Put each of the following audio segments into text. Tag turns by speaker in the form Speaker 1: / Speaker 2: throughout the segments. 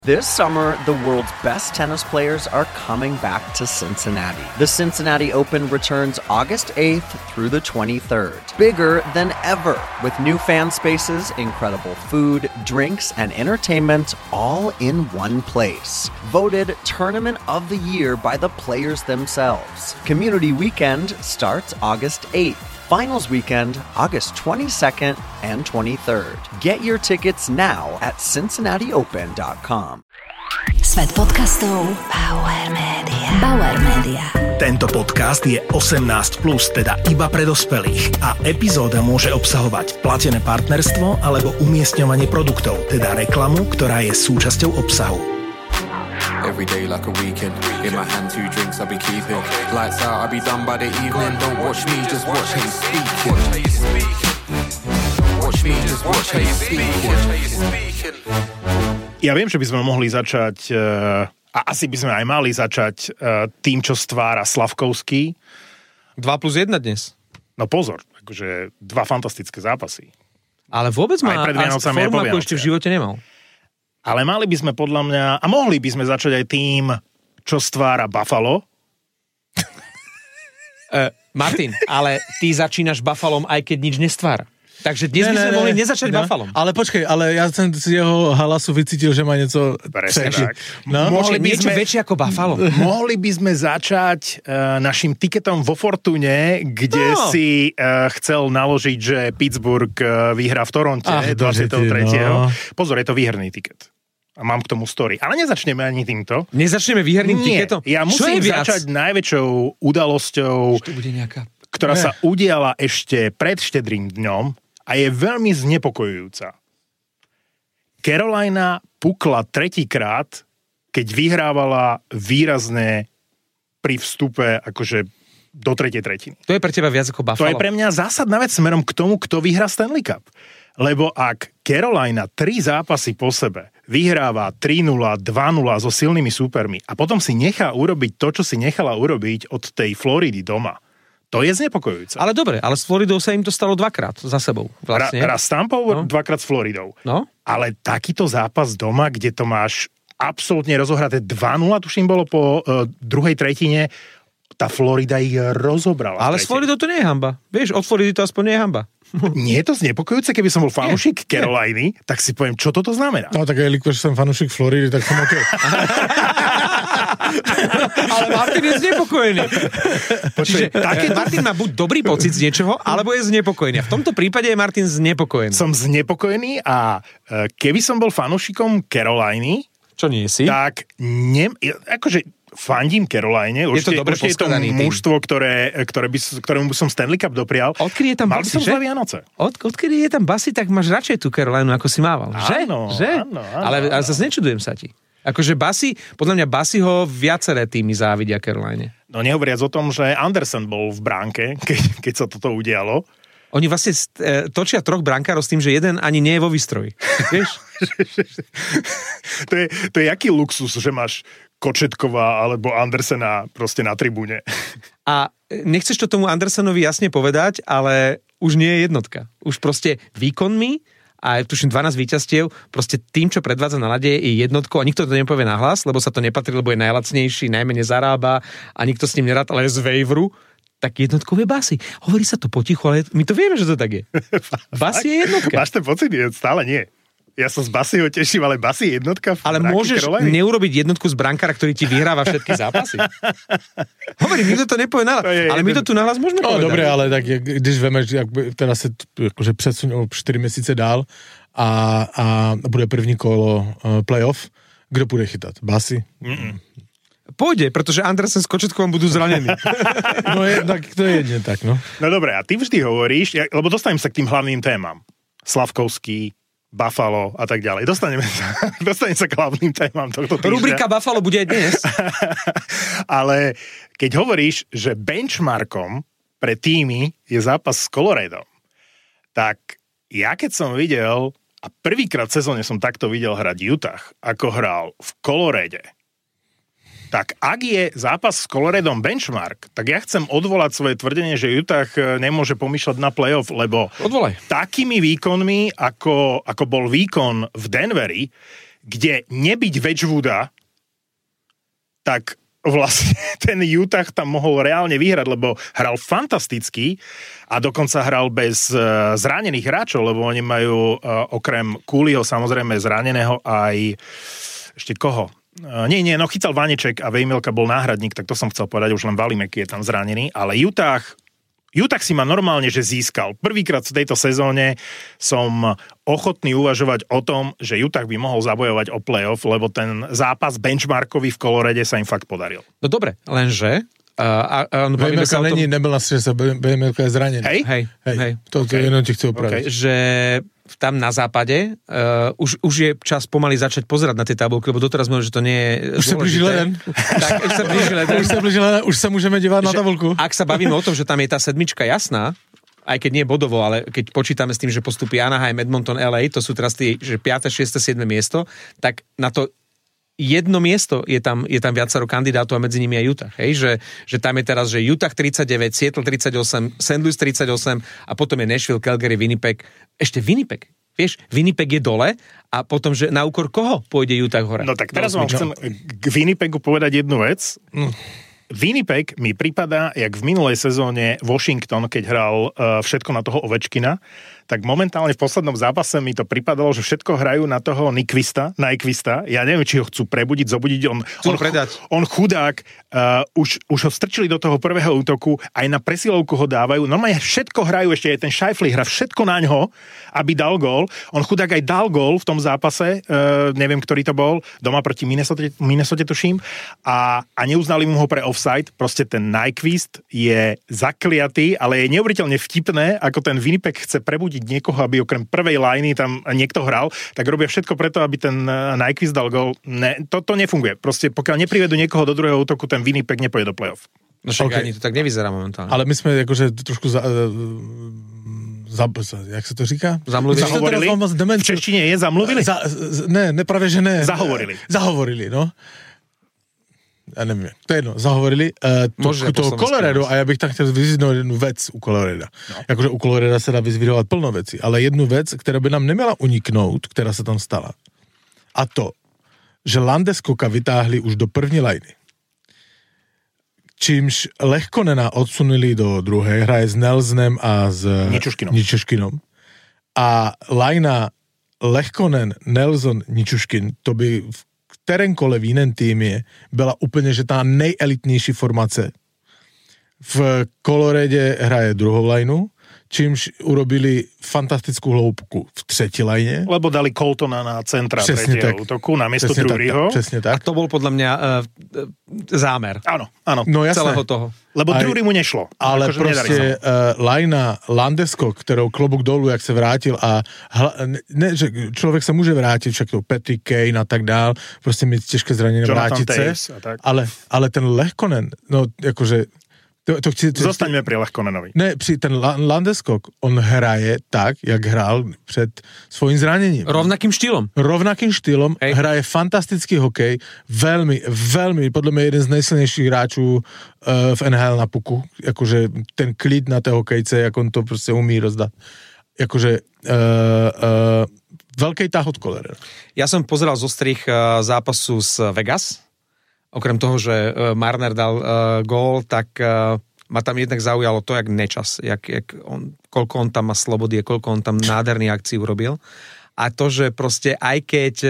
Speaker 1: This summer, the world's best tennis players are coming back to Cincinnati. The Cincinnati Open returns August 8th through the 23rd. Bigger than ever, with new fan spaces, incredible food, drinks, and entertainment all in one place. Voted Tournament of the Year by the players themselves. Community Weekend starts August 8th. Finals weekend, August 22nd and 23rd. Get your tickets now at cincinnatiopen.com.
Speaker 2: Svet podcastov Bauer Media. Bauer Media.
Speaker 3: Tento podcast je 18+, teda iba pre dospelých a epizóda môže obsahovať platené partnerstvo alebo umiestňovanie produktov, teda reklamu, ktorá je súčasťou obsahu.
Speaker 4: Every day like a weekend. In my hand 2 drinks I'll be keeping. Lights out, I'll be done by the evening. Don't watch me, just watch how you speaking. Watch me, just watch how you speaking.
Speaker 3: Ja viem, že by sme mohli začať, a asi by sme aj mali začať tým, čo stvára Slavkovský.
Speaker 5: 2+1 dnes.
Speaker 3: No pozor, akože 2 fantastické zápasy.
Speaker 5: Ale vôbec má formu, ako ešte v živote nemal.
Speaker 3: Ale mali by sme podľa mňa, a mohli by sme začať aj tým, čo stvára Buffalo.
Speaker 5: Martin, ale ty začínaš Buffalom, aj keď nič nestvára. Takže dnes by sme mohli nezačať Buffalom.
Speaker 6: Ale počkej, ale ja som z jeho hlasu vycítil, že má niečo
Speaker 3: presne.
Speaker 5: No? Niečo väčšie ako Buffalo.
Speaker 3: Mohli by sme začať našim tiketom vo Fortune, kde si chcel naložiť, že Pittsburgh vyhrá v Toronte 23. Pozor, je to výherný tiket. A mám k tomu story. Ale nezačneme ani týmto.
Speaker 5: Nezačneme výherným tiketom?
Speaker 3: Ja musím začať najväčšou udalosťou, ktorá sa udiala ešte pred Štedrým dňom a je veľmi znepokojujúca. Carolina pukla 3-krát, keď vyhrávala výrazne pri vstupe akože do 3. tretiny.
Speaker 5: To je pre teba viac ako Buffalo?
Speaker 3: To je pre mňa zásadná vec smerom k tomu, kto vyhrá Stanley Cup. Lebo ak Carolina 3 zápasy po sebe vyhráva 3-0, 2-0 so silnými súpermi a potom si nechá urobiť to, čo si nechala urobiť od tej Floridy doma, to je znepokojujúce.
Speaker 5: Ale dobre, ale s Floridou sa im to stalo 2-krát za sebou. Vlastne.
Speaker 3: Raz s Tampou, 2-krát s Floridou.
Speaker 5: No?
Speaker 3: Ale takýto zápas doma, kde to máš absolútne rozohraté 2-0, tuším bolo po druhej tretine, tá Florida ich rozobrala.
Speaker 5: Ale s Floridou to nie je hanba. Vieš, od Floridy to aspoň nie je hanba.
Speaker 3: Nie je to znepokojúce, keby som bol fanúšik Caroliny, tak si poviem, čo toto znamená.
Speaker 6: No tak aj líko, že som fanúšik Floridy, tak som OK.
Speaker 5: Ale Martin je znepokojený. Čiže Martin má buď dobrý pocit z niečoho, alebo je znepokojený. A v tomto prípade je Martin znepokojený.
Speaker 3: Som znepokojený a keby som bol fanúšikom Caroliny,
Speaker 5: čo nie si?
Speaker 3: Tak akože fandím Caroline.
Speaker 5: Je to dobre poskladaný tým.
Speaker 3: Mužstvo, ktorému by som Stanley Cup doprial.
Speaker 5: Odkedy je tam
Speaker 3: Mal by
Speaker 5: Basy,
Speaker 3: som zlé Vianoce.
Speaker 5: Odkedy je tam Basy, tak máš radšej tú Carolinu, ako si mával.
Speaker 3: Áno,
Speaker 5: že?
Speaker 3: Áno.
Speaker 5: Ale zase nečudujem sa ti. Akože Basy, podľa mňa Basyho viaceré týmy závidia Caroline.
Speaker 3: No nehovoriac o tom, že Anderson bol v bránke, keď sa toto udialo.
Speaker 5: Oni vlastne točia 3 brankárov s tým, že jeden ani nie je vo výstroji. Vieš?
Speaker 3: to je aký luxus, že máš Kočetkova alebo Andersena proste na tribúne.
Speaker 5: A nechceš to tomu Andersenovi jasne povedať, ale už nie je jednotka. Už proste výkonmi a tuším 12 víťazstiev, proste tým, čo predvádza na ľade, je jednotkou a nikto to nepovie nahlas, lebo sa to nepatrí, lebo je najlacnejší, najmenej zarába a nikto s ním nerád, ale z waiveru. Tak jednotkou je Basy. Hovorí sa to potichu, ale my to vieme, že to tak je. Basy je jednotka.
Speaker 3: Máš ten pocit? Stále nie. Ja sa z Basyho teším, ale Basy je jednotka.
Speaker 5: Ale môžeš neurobiť jednotku z brankára, ktorý ti vyhráva všetky zápasy. Hovorím, nikto to nepovie nahlas. Ale my to tu nahlas môžeme povedať.
Speaker 6: Dobre, ale tak, když veme, že teraz sa akože předsuň o 4 měsíce dál a bude první kolo playoff, kdo bude chytať? Basy?
Speaker 5: Pôjde, pretože Andersen s Kočetkovom budú zranení.
Speaker 6: No tak to je jedne tak, no.
Speaker 3: No dobre, a ty vždy hovoríš, lebo dostanem sa k tým hlavným témam. Slavkovský, Buffalo a tak ďalej. Dostanem sa k hlavným témam tohto týždňa.
Speaker 5: Rubrika Buffalo bude aj dnes.
Speaker 3: Ale keď hovoríš, že benchmarkom pre týmy je zápas s Coloradom, tak ja keď som videl, a prvýkrát v sezóne som takto videl hrať Utah, ako hral v Colorade, tak ak je zápas s Coloradom benchmark, tak ja chcem odvolať svoje tvrdenie, že Utah nemôže pomýšľať na playoff, lebo takými výkonmi, ako bol výkon v Denveri, kde nebyť Wedgwooda, tak vlastne ten Utah tam mohol reálne vyhrať, lebo hral fantasticky a dokonca hral bez zranených hráčov, lebo oni majú okrem Cooleyho samozrejme zraneného aj ešte koho? No chytal Vaneček a Vejmelka bol náhradník, tak to som chcel povedať, už len Valimeky je tam zranený, ale Utah si ma normálne, že získal. Prvýkrát v tejto sezóne som ochotný uvažovať o tom, že Utah by mohol zabojovať o playoff, lebo ten zápas benchmarkový v Colorade sa im fakt podaril.
Speaker 5: No dobre, lenže...
Speaker 6: Vejmelka nebyl na střese, Vejmelka je zranený.
Speaker 5: Hej.
Speaker 6: To jenom ti chci opraviť.
Speaker 5: Okay. Že tam na západe už je čas pomaly začať pozerať na tie tabulky, lebo doteraz môžem, že to nie je
Speaker 6: už sa blíži leden.
Speaker 5: Tak,
Speaker 6: už sa môžeme dívať na tabulku.
Speaker 5: Ak sa bavíme o tom, že tam je tá sedmička jasná, aj keď nie bodovo, ale keď počítame s tým, že postupí Anaheim, Edmonton, LA, to sú teraz tie, že 5., 6., 7. miesto, tak na to jedno miesto je tam viacero kandidátov a medzi nimi aj Utah. Hej? Že tam je teraz, že Utah 39, Seattle 38, St. Louis 38 a potom je Nashville, Calgary, Winnipeg. Ešte Winnipeg. Vieš, Winnipeg je dole a potom, že na úkor koho pôjde Utah hore?
Speaker 3: No tak teraz vám chcem k Winnipegu povedať jednu vec. Winnipeg mi pripadá, jak v minulej sezóne Washington, keď hral všetko na toho Ovečkina, tak momentálne v poslednom zápase mi to pripadalo, že všetko hrajú na toho Nyquista. Ja neviem, či ho chcú prebudiť, zobudiť. On chudák, už ho strčili do toho prvého útoku, aj na presilovku ho dávajú. Normálne všetko hrajú, ešte aj ten Scheifele hra všetko na ňo, aby dal gól. On chudák aj dal gól v tom zápase, neviem, ktorý to bol, doma proti Minnesota tuším, a neuznali mu ho pre offside. Proste ten Nyquist je zakliatý, ale je neuveriteľne vtipné, ako ten Winnipeg chce prebudiť niekoho, aby okrem prvej lajny tam niekto hral, tak robia všetko preto, aby ten Nyquist dal gól. To nefunguje. Proste pokiaľ neprivedú niekoho do druhého útoku, ten Winnipeg nepôjde do play-off.
Speaker 5: No však ani to tak nevyzerá momentálne.
Speaker 6: Ale my sme akože trošku jak sa to říká?
Speaker 3: Zahovorili? V češtine je zamluvili?
Speaker 6: Ne, práve že ne.
Speaker 3: Zahovorili,
Speaker 6: no. Ja neviem, to je jedno, zahovorili toho Colorado a ja bych tam chtěl vyzvidnout jednu vec u Colorada. No. Jakože u Colorada se dá vyzvidovat plno věcí, ale jednu vec, která by nám neměla uniknout, která se tam stala. A to, že Landeskoka vytáhli už do první lajny. Čímž Lehkonena odsunuli do druhej, hraje s Nelsonem a s Ničuškinom. A lajna Lehkonen, Nelson, Ničuškin, to by v kterém kole v jiném týmě byla úplně, že tá nejelitnější formace. V Colorade hraje druhou lajnu, čímž urobili fantastickú hloubku v tretí lajne.
Speaker 3: Lebo dali Coltona na centra tretieho útoku na miesto Druryho.
Speaker 6: Presne tak.
Speaker 5: A to bol podľa mňa zámer.
Speaker 3: Áno.
Speaker 6: No jasné.
Speaker 5: Celého toho.
Speaker 3: Lebo Drury mu nešlo.
Speaker 6: Ale akože proste lajna Landeskog, ktorou klobúk dolu, jak sa vrátil a že človek sa môže vrátiť, však to Patrick Kane a tak dál, proste mi ťažké zranenie vrátiť sa. Ale ten Lehkonen, no akože
Speaker 3: Zostaňme pri Lehkonenovi.
Speaker 6: Ne, ten Landeskog, on hraje tak, jak hral před svojím zranením.
Speaker 5: Rovnakým štýlom.
Speaker 6: Hej. Hraje fantastický hokej, veľmi, podľa mňa jeden z najsilnejších hráčů v NHL na puku. Akože ten klid na té hokejce, jak on to proste umí rozdať. Akože veľký tah od Colorado.
Speaker 5: Ja som pozeral zostrih zápasu z Vegas. Okrem toho, že Marner dal gól, tak ma tam jednak zaujalo to, jak nečas, koľko on tam má slobody, koľko on tam nádherných akcií urobil. A to, že proste aj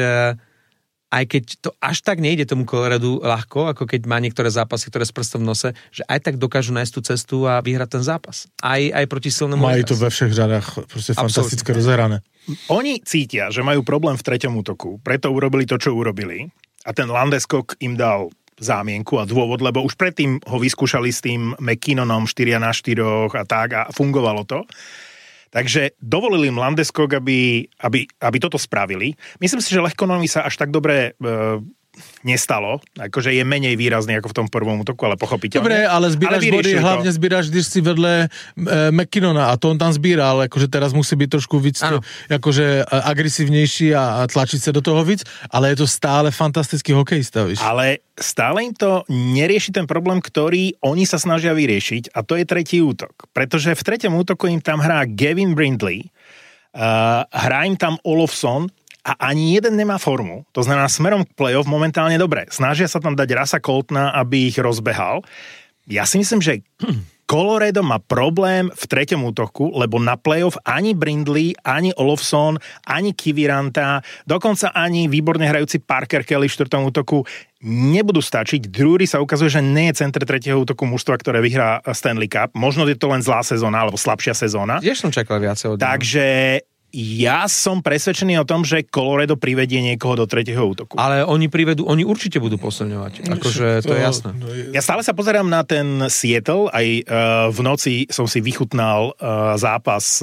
Speaker 5: keď to až tak nejde tomu Coloradu ľahko, ako keď má niektoré zápasy, ktoré s prstom v nose, že aj tak dokážu nájsť tú cestu a vyhrať ten zápas. Aj proti silnému.
Speaker 6: Majú to ve všech řadách proste fantastické rozhrané.
Speaker 3: Oni cítia, že majú problém v treťom útoku, preto urobili to, čo urobili. A ten Landeskog im dal zámienku a dôvod, lebo už predtým ho vyskúšali s tým McKinnonom 4-4 a tak a fungovalo to. Takže dovolili im Landeskog, aby toto spravili. Myslím si, že Lehkonovi sa až tak dobre nestalo, akože je menej výrazný ako v tom prvom útoku, ale pochopiteľne.
Speaker 6: Dobre, ale zbíraš body, hlavne zbíraš, když si vedle McKinnona a to on tam zbíral, akože teraz musí byť trošku víc akože agresívnejší a tlačiť sa do toho víc, ale je to stále fantastický hokejista, víš. Ale
Speaker 3: stále im to nerieši ten problém, ktorý oni sa snažia vyriešiť a to je tretí útok. Pretože v treťom útoku im tam hrá Gavin Brindley, hrá im tam Olofsson a ani jeden nemá formu. To znamená, smerom k play-off momentálne dobre. Snažia sa tam dať Rasa Coltona, aby ich rozbehal. Ja si myslím, že Colorado má problém v treťom útoku, lebo na play-off ani Brindley, ani Olofsson, ani Kiviranta, dokonca ani výborne hrajúci Parker Kelly v štvrtom útoku nebudú stačiť. Drury sa ukazuje, že nie je center tretieho útoku mužstva, ktoré vyhrá Stanley Cup. Možno je to len zlá sezóna, alebo slabšia sezóna.
Speaker 5: Tiež som čakal viacej od neho.
Speaker 3: Takže ja som presvedčený o tom, že Colorado privedie niekoho do tretieho útoku.
Speaker 5: Ale oni určite budú posilňovať. Akože to je jasné.
Speaker 3: Ja stále sa pozerám na ten Seattle, aj v noci som si vychutnal zápas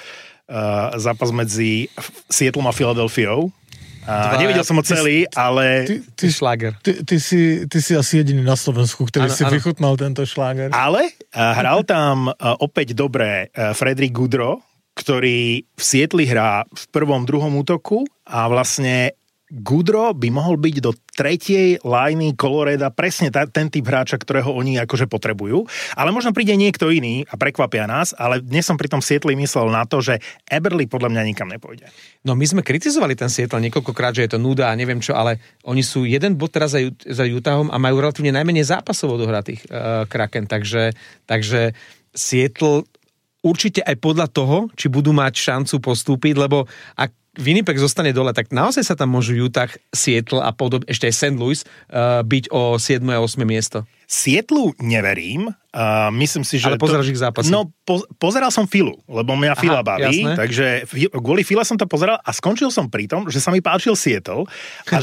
Speaker 3: medzi Seattlom a Philadelphiou. Nevidel som ho celý, ale...
Speaker 5: Ty šláger.
Speaker 6: Ty si asi jediný na Slovensku, ktorý si vychutnal tento šláger.
Speaker 3: Ale hral tam opäť dobre Frederick Gaudreau, ktorý v Sietli hrá v prvom, druhom útoku a vlastne Gaudreau by mohol byť do tretej liney Colorado presne ten typ hráča, ktorého oni akože potrebujú. Ale možno príde niekto iný a prekvapia nás, ale dnes som pri tom Sietli myslel na to, že Eberle podľa mňa nikam nepôjde.
Speaker 5: No my sme kritizovali ten Seattle niekoľkokrát, že je to nuda a neviem čo, ale oni sú jeden bod teraz za Utahom a majú relatívne najmenej zápasov odohratých Kraken, takže Seattle určite aj podľa toho, či budú mať šancu postúpiť, lebo ak Winnipeg zostane dole, tak naozaj sa tam môžu Utah, Seattle a ešte aj St. Louis byť o 7. a 8. miesto.
Speaker 3: Seattlu neverím. Myslím si, že...
Speaker 5: Ale pozeráš ich zápasy.
Speaker 3: No, pozeral som Philu, lebo mňa Phila baví,
Speaker 5: jasné.
Speaker 3: Takže kvôli Phile som to pozeral a skončil som pri tom, že sa mi páčil Seattle a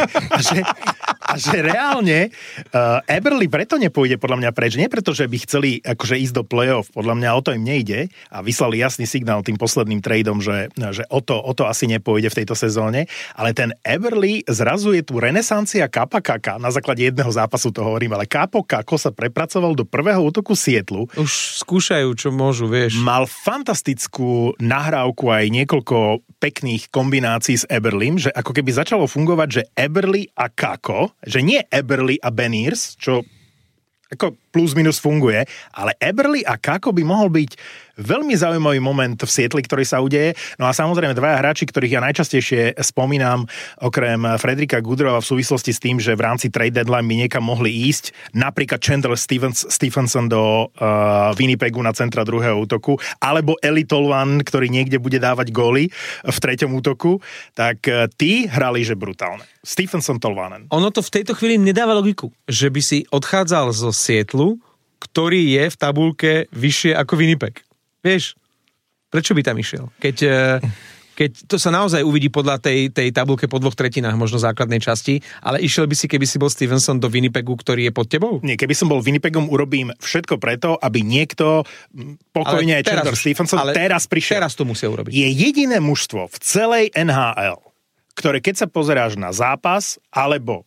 Speaker 3: že reálne Eberle preto nepôjde podľa mňa preč. Nie preto, že by chceli akože ísť do play-off. Podľa mňa o to im nejde a vyslali jasný signál tým posledným tradeom, že o to asi nepôjde v tejto sezóne. Ale ten Eberle zrazu je tu renesancia Kapa Kaka. Na základe jedného zápasu to hovorím, ale Kapo Kako sa prepracoval do prvého útoku Sietlu.
Speaker 5: Už skúšajú, čo môžu, vieš.
Speaker 3: Mal fantastickú nahrávku aj niekoľko pekných kombinácií s Eberlem, že ako keby začalo fungovať, že Eberle a Kako, že nie Eberle a Beniers, čo ako plus minus funguje, ale Eberle a Kako by mohol byť veľmi zaujímavý moment v Sietli, ktorý sa udeje. No a samozrejme dvaja hráči, ktorých ja najčastejšie spomínam, okrem Fredericka Gaudreaua v súvislosti s tým, že v rámci trade deadline by niekam mohli ísť, napríklad Chandler Stephenson do Winnipegu na centra druhého útoku, alebo Eli Tolvan, ktorý niekde bude dávať góly v treťom útoku, tak tí hrali, že brutálne. Stephenson, Tolvanen.
Speaker 5: Ono to v tejto chvíli nedáva logiku, že by si odchádzal zo Sietlu, ktorý je v tabuľke vyššie ako Winnipeg. Vieš, prečo by tam išiel? Keď to sa naozaj uvidí podľa tej tabuľke po 2/3 možno základnej časti, ale išiel by si, keby si bol Stevenson do Winnipegu, ktorý je pod tebou?
Speaker 3: Nie, keby som bol Winnipegom, urobím všetko preto, aby niekto pokojne aj Chandler Stephenson teraz prišiel.
Speaker 5: Teraz to musia urobiť.
Speaker 3: Je jediné mužstvo v celej NHL, ktoré keď sa pozeráš na zápas, alebo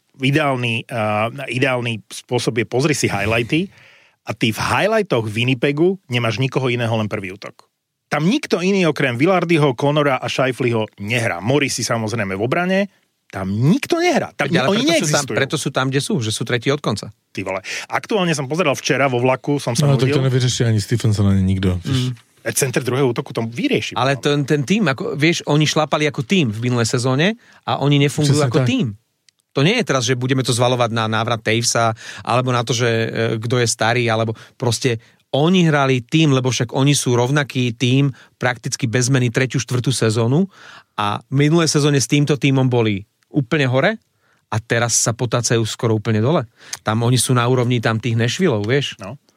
Speaker 3: ideálny spôsob je pozri si highlighty, a ty v highlightoch Winnipegu nemáš nikoho iného, len prvý útok. Tam nikto iný okrem Villardyho, Connora a Scheifeleho nehrá. Morrissey samozrejme v obrane, tam nikto nehrá. Tam oni neexistujú.
Speaker 5: Preto sú tam, kde sú, že sú tretí od konca.
Speaker 3: Ty vole. Aktuálne som pozeral včera vo vlaku, som sa
Speaker 6: nudil. No to nevyrieši ani Stephenson, ani nikto.
Speaker 3: Center druhého útoku to vyrieši.
Speaker 5: Ale ten tým, ako, vieš, oni šlápali ako tým v minulej sezóne a oni nefungujú ako tým. To nie je teraz, že budeme to zvalovať na návrat Tavesa, alebo na to, že kto je starý, alebo proste oni hrali tým, lebo však oni sú rovnaký tým, prakticky bez zmeny 3., 4. sezónu a v minulej sezóne s týmto tímom boli úplne hore a teraz sa potácajú skoro úplne dole. Tam oni sú na úrovni tam tých Nashvilleov, vieš?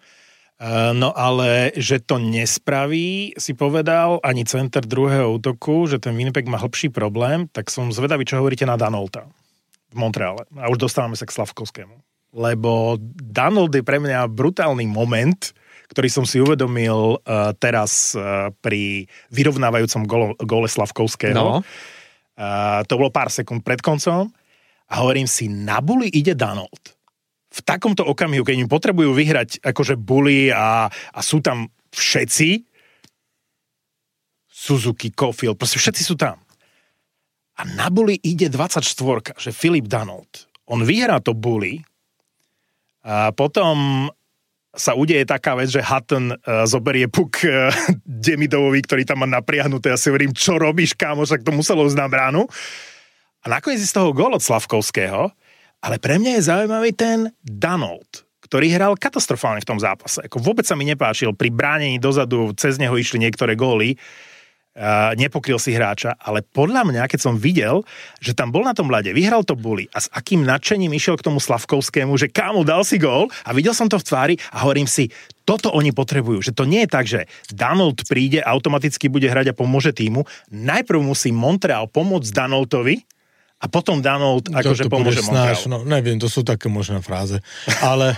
Speaker 3: No ale, že to nespraví, si povedal, ani center druhého útoku, že ten Winnipeg má hlbší problém, tak som zvedavý, čo hovoríte na Danolta v Montreale. A už dostávame sa k Slavkovskému. Lebo Danold je pre mňa brutálny moment, ktorý som si uvedomil teraz pri vyrovnávajúcom góle Slavkovského. No. To bolo pár sekúnd pred koncom a hovorím si, na Bully ide Danold. V takomto okamihu, keď im potrebujú vyhrať akože Bully a sú tam všetci, Suzuki, Caulfield, proste všetci sú tam. A na Bully ide 24, že Philip Danault. On vyhrá to Bully a potom sa udeje taká vec, že Hutton zoberie puk Demidovovi, ktorý tam má napriahnuté. Ja si hovorím, čo robíš, kámo, však to muselo ísť na bránu. A nakoniec je z toho gól od Slavkovského, ale pre mňa je zaujímavý ten Danold, ktorý hral katastrofálne v tom zápase. Ako vôbec sa mi nepáčil, pri bránení dozadu cez neho išli niektoré góly, nepokryl si hráča, ale podľa mňa, keď som videl, že tam bol na tom ľade, vyhral to Bully a s akým nadšením išiel k tomu Slavkovskému, že kámo, dal si gól a videl som to v tvári a hovorím si, toto oni potrebujú, že to nie je tak, že Danold príde, automaticky bude hrať a pomôže týmu, najprv musí Montreal pomôcť Danoldovi a potom Danold akože pomôže Montrealu.
Speaker 6: No, neviem, to sú také možné fráze. Ale...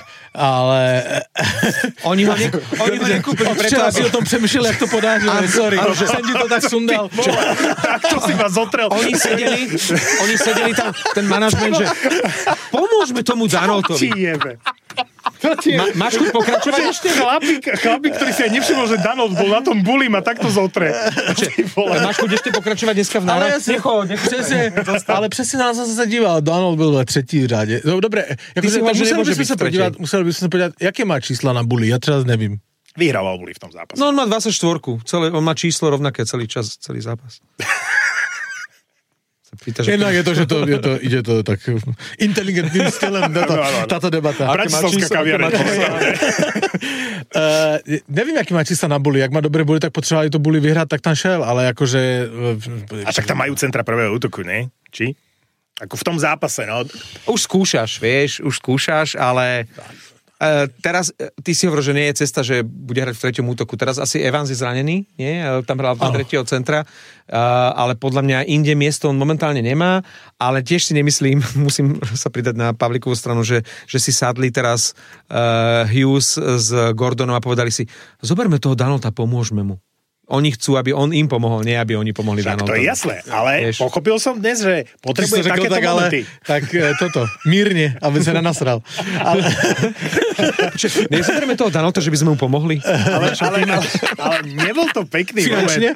Speaker 5: Oni ho nekúpili preto,
Speaker 6: Včera si o tom přemýšľali, jak to podáš. Sorry, že som ti to tak sundal.
Speaker 3: To si ma zotrel.
Speaker 5: Oni sedeli tam, ten manažment, že pomôžeme tomu Danoldovi. Máš chuť pokračovať ešte?
Speaker 3: Chlapík, ktorý si aj nevšimol, že Danold bol na tom Bully, ma takto zotre.
Speaker 5: Máš chuť ešte pokračovať dneska v náhľad?
Speaker 6: Ale přesně nás jsem se díval, Donald byl ve třetí řádě. No, dobré, museli bychom se podívat, jaké má čísla na Bully, já třeba nevím.
Speaker 3: Vyhrával Bully v tom zápase.
Speaker 5: No on má 24, on má číslo rovnaké celý čas, celý zápas.
Speaker 6: Jednak je to, že ide to tak inteligentným stylem, táto debata.
Speaker 3: Bratislavská kaviareň.
Speaker 6: Nevím, jaký má čísla na Bully. Jak má dobré Bully, tak potřebovali to Bully vyhrát, tak tam šel, ale akože...
Speaker 3: A však tam majú centra prvého útoku, ne? Či? Ako v tom zápase, no.
Speaker 5: Už skúšaš, ale... Teraz, ty si hovoril, že nie je cesta, že bude hrať v treťom útoku. Teraz asi Evans je zranený, nie? Tam hral v tretieho centra, ale podľa mňa inde miesto on momentálne nemá, ale tiež si nemyslím, musím sa pridať na Pavlíkovú stranu, že si sadli teraz Hughes s Gordonom a povedali si, zoberme toho Danolda, pomôžme mu. Oni chcú, aby on im pomohol, nie aby oni pomohli Danoldovi.
Speaker 3: To je jasné, ale pochopil som dnes, že potrebuje takéto momenty.
Speaker 6: Tak toto, mírne, aby sa nenasral.
Speaker 5: Nezoberieme toho Danolda, že by sme mu pomohli?
Speaker 3: Ale nebol to pekný moment.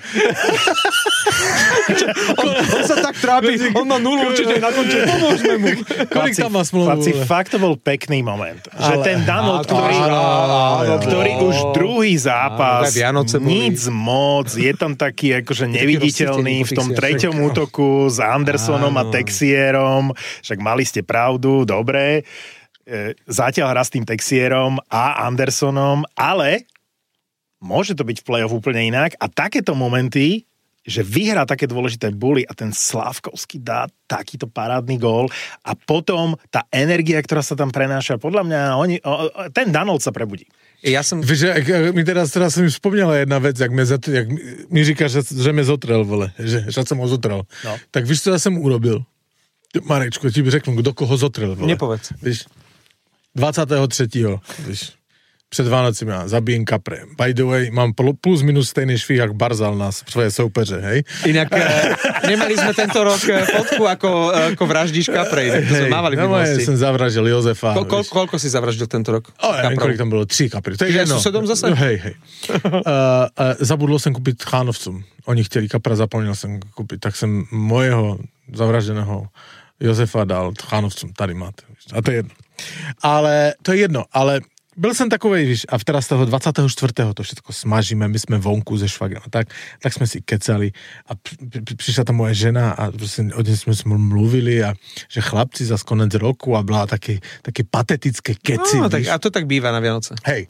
Speaker 5: On sa tak trápi, on má nulu určite na konče, pomôžeme mu.
Speaker 6: Kolik tam má smluvu?
Speaker 3: Fakt to bol pekný moment. Že ten Danold, ktorý už druhý zápas, nic moc, je tam taký akože neviditeľný v tom treťom útoku s Andersonom a Texierom, však mali ste pravdu, dobre, zatiaľ hrá s tým Texierom a Andersonom, ale môže to byť v play-off úplne inak a takéto momenty, že vyhrá také dôležité Bully a ten Slavkovský dá takýto parádny gól a potom tá energia, ktorá sa tam prenáša, podľa mňa ten Danold sa prebudí.
Speaker 6: Víš, mi teraz som mi vzpomněla jedna věc, jak mi říkáš, že mě zotrel, vole, že jsem ho zotrel. No. Tak víš, co já jsem urobil? Marečko, ti řeknu, kdo koho zotrel, vole.
Speaker 5: Nepovedz.
Speaker 6: Víš, 23. víš, před Vánocem já zabijem kapre. By the way, mám plus minus stejný švih, jak Barzal na svoje soupeře, hej?
Speaker 5: Inak nemali sme tento rok fotku, ako vraždíš kapre, inak to sme mávali v minulosti.
Speaker 6: Ja som zavraždil Jozefa.
Speaker 5: Koľko si zavraždil tento rok?
Speaker 6: Kolik tam bylo? 3 kapry. To je jedno.
Speaker 5: Susedom zase?
Speaker 6: Hej. Zabudlo jsem koupit chánovcům. Oni chtěli kapra, zapomněl jsem koupit. Tak jsem mojeho zavraždeného Jozefa dal chánovcům. Tady máte. A to je jedno. Ale to je jedno, ale byl jsem takovej, víš, a teraz toho 24. to všetko smažíme, my jsme vonku ze švagrem a tak jsme si kecali a přišla tam moje žena a prostě o tom jsme mluvili a že chlapci za konec roku a byla taky patetické keci.
Speaker 5: No, tak, a to tak bývá na Vianoce.
Speaker 6: Hej.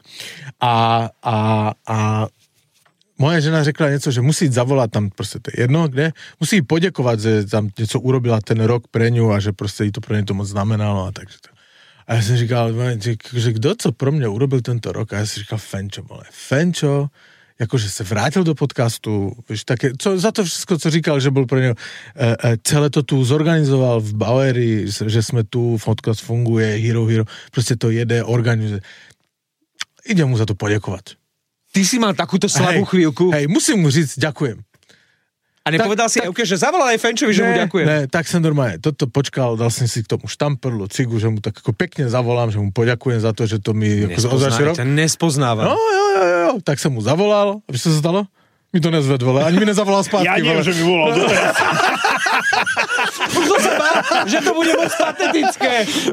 Speaker 6: A moje žena řekla něco, že musí zavolat tam prostě to jedno, kde musí poděkovat, že tam něco urobila ten rok pre ňu a že prostě jí to pro ně to moc znamenalo a takže to. A já jsem říkal, že kdo co pro mě urobil tento rok? A já jsem říkal Fenčo, vole. Fenčo, jakože se vrátil do podcastu, víš, také, za to všechno, co říkal, že byl pro něho, celé to tu zorganizoval v Baueri, že jsme tu, podcast funguje, Hero, prostě to jede, organizuje. Idem mu za to poděkovat.
Speaker 5: Ty si mal takúto slabú chvíľku.
Speaker 6: Hej, musím mu říct, ďakujem.
Speaker 5: A nepovedal si Euke, že zavolal aj Fenčovi, že mu ďakujem.
Speaker 6: Ne, tak som normálne toto počkal, dal som si k tomu štamprlu, cigu, že mu tak ako pekne zavolám, že mu poďakujem za to, že to mi...
Speaker 5: Nespoznávam.
Speaker 6: Jo, tak som mu zavolal. A víš, čo sa stalo? Mi to nezvedlo, ani mi nezavolal spátky.
Speaker 3: Ja neviem, že mi volal.
Speaker 5: Už to sa bál, že to bude moc patetické.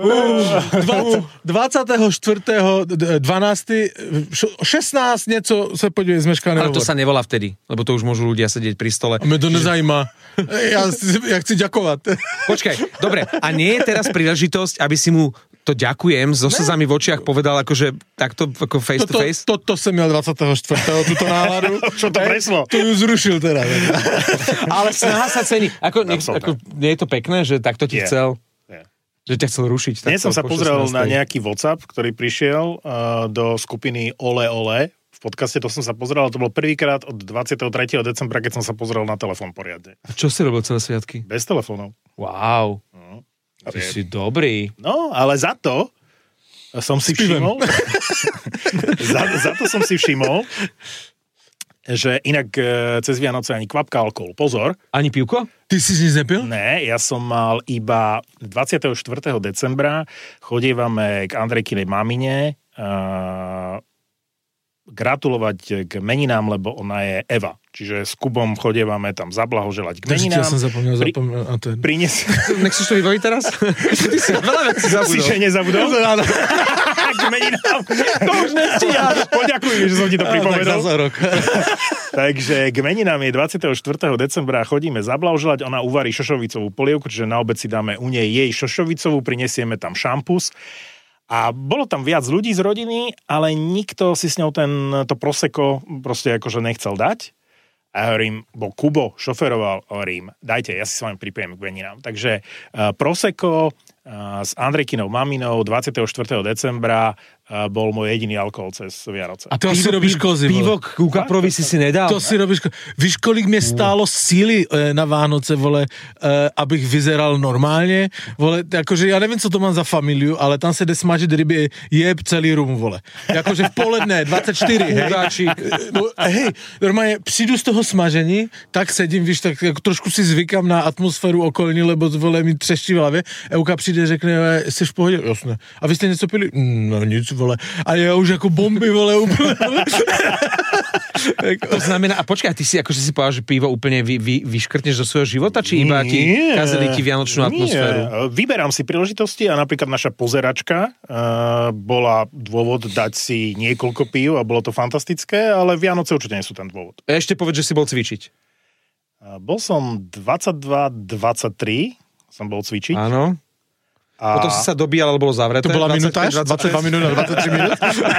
Speaker 6: 24.12. 16 něco se podívej zmeškané.
Speaker 5: Ale to sa nevolá vtedy, lebo to už môžu ľudia sedieť pri stole.
Speaker 6: A mňa to nezajíma. Ja chci ďakovať.
Speaker 5: Počkaj, dobre, a nie je teraz príležitosť, aby si mu to ďakujem, so slzami v očiach povedal akože takto ako face to face?
Speaker 6: To som mal 24. túto náladu.
Speaker 3: Čo to preslo?
Speaker 6: To ju zrušil teda.
Speaker 5: Ale snaha sa cení. Nie je to pekné, že takto ti chcel? Že ťa chcel rušiť.
Speaker 3: Dnes som sa pozrel na nejaký WhatsApp, ktorý prišiel do skupiny Ole Ole. V podcaste to som sa pozrel, to bol prvýkrát od 23. decembra, keď som sa pozrel na telefón poriadne.
Speaker 5: A čo si robil celé sviatky?
Speaker 3: Bez telefónov.
Speaker 5: Wow. Ty si dobrý.
Speaker 3: No, ale za to som si všimol, za to som si všimol, že inak cez Vianoce ani kvapka alkohol. Pozor.
Speaker 5: Ani pivko?
Speaker 6: Ty si nic nepil?
Speaker 3: Ne, ja som mal iba 24. decembra, chodívame k Andrejkinej mamine gratulovať k meninám, lebo ona je Eva. Čiže s Kubom chodievame tam zablahoželať k meninám.
Speaker 6: Ja som zapomnel.
Speaker 3: Nechceš
Speaker 6: to
Speaker 3: vybaviť teraz? Ty si veľa vecí zabudol. Si že nezabudol? K meninám. To už nestíhaš. Poďakuj mi, že som ti to pripovedal. Takže k meninám je 24. decembra, chodíme zablahoželať, ona uvarí šošovicovú polievku, čiže na obed si dáme u nej jej šošovicovú, prinesieme tam šampus. A bolo tam viac ľudí z rodiny, ale nikto si s ňou to prosecco proste akože nechcel dať. A ja hovorím, bo Kubo šoferoval, hovorím, dajte, ja si s vami pripijem k meninám. Takže prosecco s Andrejkinou maminou 24. decembra bol môj jediný alkohol cez Vianoce.
Speaker 6: A to si robíš kozy.
Speaker 5: Pivo ku kaprovi si nedal.
Speaker 6: To si robíš kozy. Víš, kolik mě stálo síly na Vánoce, vole, abych vyzeral normálně? Vole, jakože já nevím, co to mám za familiu, ale tam se jde smažit ryby, jeb celý rum, vole. Jakože v poledne, 24, hej. Hej, normálně přijdu z toho smažení, tak sedím, víš, tak jako trošku si zvykám na atmosféru okolní, lebo vole mi třeští v hlavě. Euka přijde, řekne, jsi v pohodě? Jasne. A vy jste něco pili? No nic, vole. A ja už ako bomby, vole, úplne.
Speaker 5: To znamená, a počkaj, ty si akože si povedal, že pivo úplne vyškrtneš zo svojho života, či iba ti kazili ti vianočnú atmosféru?
Speaker 3: Vyberám si príležitosti a napríklad naša pozeračka bola dôvod dať si niekoľko pív a bolo to fantastické, ale Vianoce určite nie sú ten dôvod.
Speaker 5: Ešte povedz, že si bol cvičiť.
Speaker 3: Bol som 22-23, som bol cvičiť.
Speaker 5: Áno. A potom si sa dobíjal, alebo bolo zavreté.
Speaker 6: To bola minúta, 22 minút a 23 minút.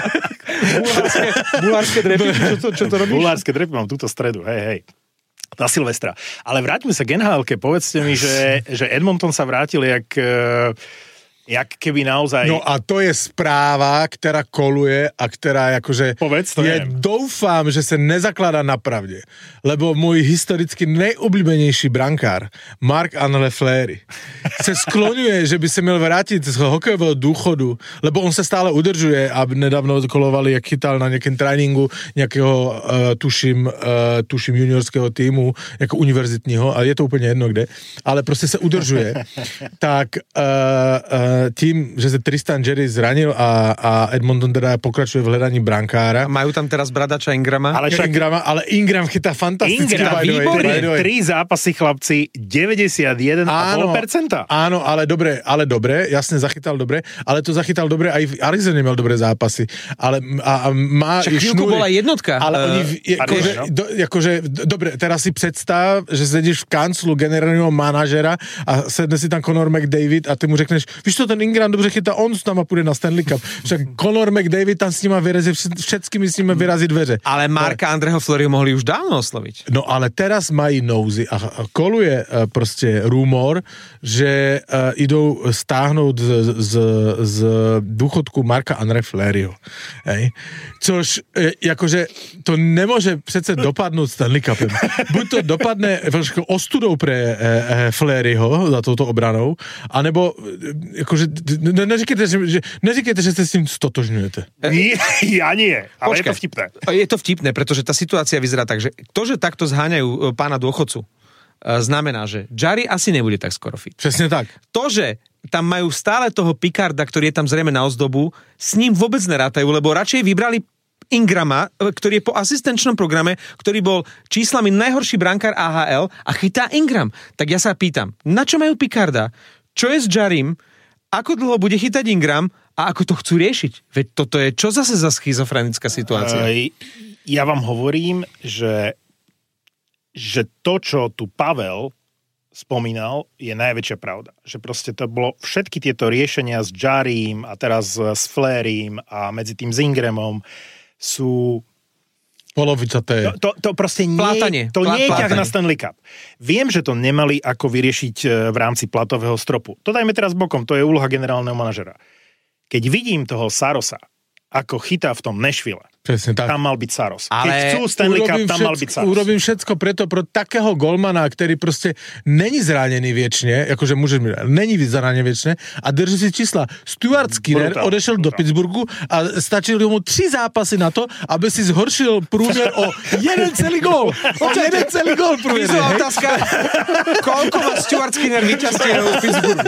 Speaker 5: Bulárske drepy, čo to robíš?
Speaker 3: Bulárske drepy mám túto stredu, hej. Na Silvestra. Ale vráťme sa k NHL-ke. Povedzte mi, že Edmonton sa vrátil jak keby naozaj...
Speaker 6: No a to je správa, ktorá koluje a ktorá akože...
Speaker 3: Povedz, to
Speaker 6: doufám, že sa nezakládá na pravde. Lebo môj historicky nejobľúbenejší brankár, Marc-André Fleury, sa skloňuje, že by sa mal vrátiť z hokejového dôchodu, lebo on sa stále udržuje a nedávno kolovali, jak chytal na nejakém tréningu nejakého, tuším juniorského týmu, ako univerzitního, a je to úplne jedno kde, ale proste sa udržuje. Tak tím, že sa Tristan Jarry zranil a Edmonton teda pokračuje v hľadaní brankára.
Speaker 5: Majú tam teraz bradača Ingrama.
Speaker 6: Ale Ingram chytá fantasticky.
Speaker 3: Výborne, 3 zápasy, chlapci, 91,5%.
Speaker 6: Áno, ale dobre, jasne zachytal dobre, ale to zachytal dobre, aj v Arizone mal dobré zápasy. Ale má
Speaker 5: však chvíľku bola jednotka.
Speaker 6: Ale oni, dobre, teraz si predstav, že sedíš v kanclu generálneho manažera a sedne si tam Conor McDavid a ty mu řekneš, víš to, ten Ingram dobře chytá, on s náma půjde na Stanley Cup. Však Conor McDavid tam s nima vyrazí, všetkými s nimi vyrazí dveře.
Speaker 5: Ale Marka Andreho Fleuryho mohli už dávno osloviť.
Speaker 6: No ale teraz mají nouzy a koluje proste rumor, že idou stáhnout z dôchodku Marka André Fleuryho. Hej? Což, jakože, to nemôže přece dopadnúť Stanley Cupem. Buď to dopadne ostudou pre Fleuryho za touto obranou, anebo akože, neříkajte, že sa s tým stotožňujete.
Speaker 3: Ja nie, ale počkaj, je to vtipné.
Speaker 5: Je to vtipné, pretože tá situácia vyzerá tak, že to, že takto zháňajú pána dôchodcu, znamená, že Jarry asi nebude tak skoro fit.
Speaker 6: Presne tak.
Speaker 5: To, že tam majú stále toho Picarda, ktorý je tam zrejme na ozdobu, s ním vôbec nerátajú, lebo radšej vybrali Ingrama, ktorý je po asistenčnom programe, ktorý bol číslami najhorší brankár AHL a chytá Ingram. Tak ja sa pýtam, na čo majú Picarda? Čo je s Jarim? Ako dlho bude chytať Ingram? A ako to chcú riešiť? Veď toto je čo zase za schizofrenická situácia?
Speaker 3: Ja vám hovorím, že to, čo tu Pavel spomínal, je najväčšia pravda. Že proste to bolo všetky tieto riešenia s Jarim a teraz s Flairim a medzi tým s Ingramom sú...
Speaker 6: Polovičaté.
Speaker 3: To proste nie, to nie je ťah na Stanley Cup. Viem, že to nemali ako vyriešiť v rámci platového stropu. To dajme teraz bokom, to je úloha generálneho manažera. Keď vidím toho Sarosa, ako chytá v tom Nashville, tam mal byť Saros.
Speaker 5: Ale
Speaker 3: keď chcú Stanley Cup, tam mal byť Saros.
Speaker 6: Urobím všetko preto pro takého golmana, ktorý proste není zranený viečne, akože není zranený viečne a drží si čísla. Stuart Skinner odešel do Pittsburghu a stačili mu 3 zápasy na to, aby si zhoršil prúmer o 1 celý gól. O 1 celý gól prúmer.
Speaker 5: Otázka, koľko má Stuart Skinner víťazstiev v Pittsburghu?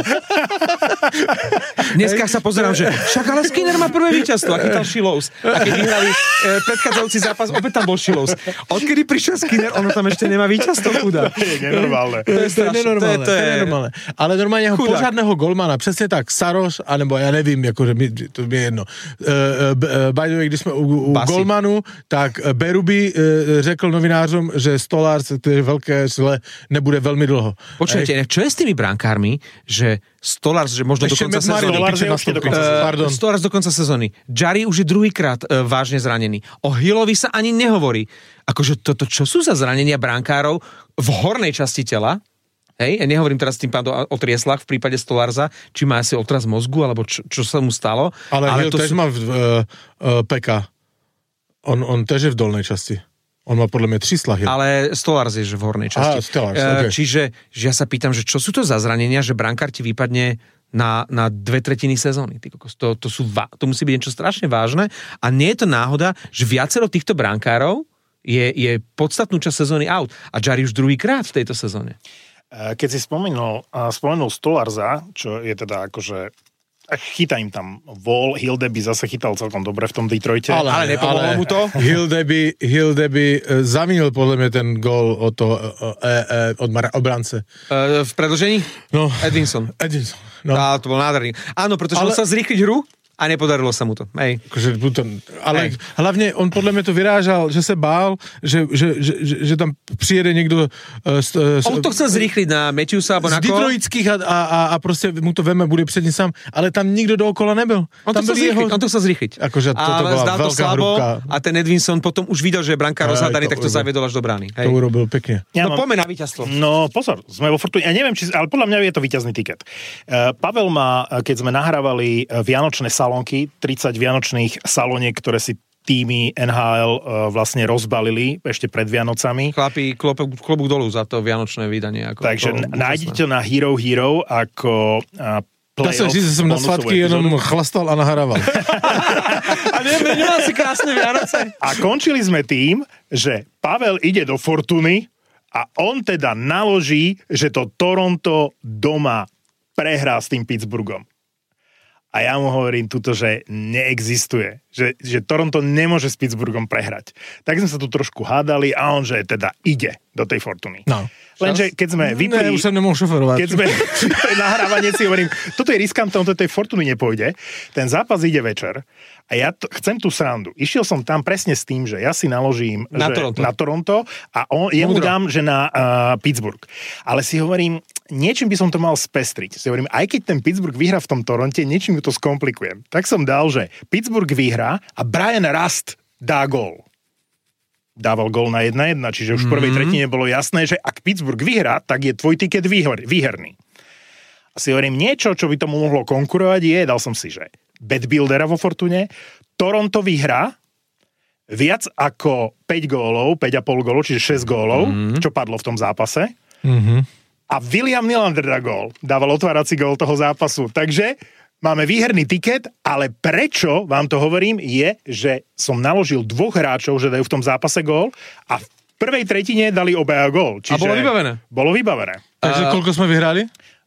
Speaker 5: Dneska sa pozerám, že však ale Skinner má prvé víťazstvo a chytal Šilovs. A keď vyhrali predchádzajúci zápas, opäť tam bol Šilovs. Odkedy prišiel Skinner, ono tam ešte nemá víťazstvo, chudák.
Speaker 3: To je nenormálne.
Speaker 6: To je nenormálne. Ale normálne pořádného golmana, přesně tak, Saros, anebo ja nevím, akože to je jedno. By the way, když sme u golmanu, tak Berube řekl novinářom, že Stolarz, to je veľké zle, nebude veľmi dlho.
Speaker 5: Počujete, čo je s tými brankármi, že Stolarz, že možno do konca sezóny. Stolarz do konca sezóny. Jarry už je druhýkrát vážne zranený. O Hillovi sa ani nehovorí. Akože toto, čo sú za zranenia brankárov v hornej časti tela? Hej, ja nehovorím teraz tým pádom o trieslách v prípade Stolarza, či má asi otraz mozgu, alebo čo sa mu stalo.
Speaker 6: Ale Hill to tež má PK. On tež je v dolnej časti. On má podľa mňa 3 slahy.
Speaker 5: Ale Stolarz je v hornej časti.
Speaker 6: Stolarz, okay.
Speaker 5: Čiže že ja sa pýtam, že čo sú to za zranenia, že brankár ti vypadne na 2/3 sezóny. To musí byť niečo strašne vážne a nie je to náhoda, že viacero týchto brankárov je podstatnú časť sezóny out. A Jarry už druhýkrát v tejto sezóne.
Speaker 3: Keď si spomenul Stolarza, čo je teda akože chytá im tam Wall, Hildeby zase chytal celkom dobre v tom Detroite.
Speaker 5: Ale nepomohlo mu to?
Speaker 6: Hildeby zavinil podľa mňa ten gól od obrance.
Speaker 5: V predĺžení?
Speaker 6: No.
Speaker 5: Edinson.
Speaker 6: No.
Speaker 5: To bol nádherný. Áno, pretože on sa zrýchliť hru a nepodarilo sa mu to. Hej.
Speaker 6: Ale hlavne on podľa mňa to vyrážal, že sa bál, že tam přijede niekto...
Speaker 5: On to chcel zrýchliť na Matthewsa alebo na koho?
Speaker 6: Z Detroitských a proste mu to veme, bude před ním sám, ale tam nikto dookola nebyl.
Speaker 5: On to chcel zrýchliť.
Speaker 6: Akože toto bola veľká hrubka.
Speaker 5: A ten Edvinson potom už videl, že je brankár rozhadaný, tak to zaviedol až do brány.
Speaker 6: To urobil pekne.
Speaker 5: Poďme na víťazstvo.
Speaker 3: No pozor, sme vo Fortune. Ja neviem, ale podľa mňa je to víťazný tiket. Pavel má, keď sme nahrávali vianočné salónky, 30 vianočných salóniek, ktoré si týmy NHL vlastne rozbalili ešte pred Vianocami.
Speaker 5: Chlapi, klobúk dolu za to vianočné vydanie.
Speaker 3: Takže nájdete to na Hero ako
Speaker 6: playoff. Ja som na svátky jenom chlastal a nahrával.
Speaker 5: A nemal si krásne Vianoce.
Speaker 3: A končili sme tým, že Pavel ide do Fortuny a on teda naloží, že to Toronto doma prehrá s tým Pittsburghom. A ja mu hovorím tuto, že neexistuje. Že Toronto nemôže s Pittsburghom prehrať. Tak sme sa tu trošku hádali a on, že teda ide do tej Fortuny.
Speaker 6: No.
Speaker 3: Lenže keď sme vypli...
Speaker 6: už sa nemohol šoferovať.
Speaker 3: Keď sme nahrávanie si hovorím, toto je riskantné, on do tej Fortuny nepôjde. Ten zápas ide večer a ja chcem tú srandu. Išiel som tam presne s tým, že ja si naložím na Toronto a jemu dám, že na Pittsburgh. Ale si hovorím, niečím by som to mal spestriť. Si hovorím, aj keď ten Pittsburgh vyhrá v tom Toronte, niečím to skomplikujem. Tak som dal, že Pittsburgh vyhrá a Brian Rust dá gól. Dával gól na 1-1, čiže už v prvej tretine bolo jasné, že ak Pittsburgh vyhrá, tak je tvoj tiket výherný. A si hovorím, niečo, čo by tomu mohlo konkurovať dal som si, že bet buildera vo Fortune, Toronto vyhrá viac ako 5 gólov, 5,5 gólov, čiže 6 gólov, čo padlo v tom zápase. A William Nylander dá gól. Dával otvárací gól toho zápasu. Takže máme výherný tiket, ale prečo vám to hovorím, je, že som naložil 2 hráčov, že dajú v tom zápase gól a v prvej tretine dali obaja gól. Čiže
Speaker 5: a bolo vybavené.
Speaker 3: Bolo vybavené.
Speaker 6: Takže koľko sme vyhrali?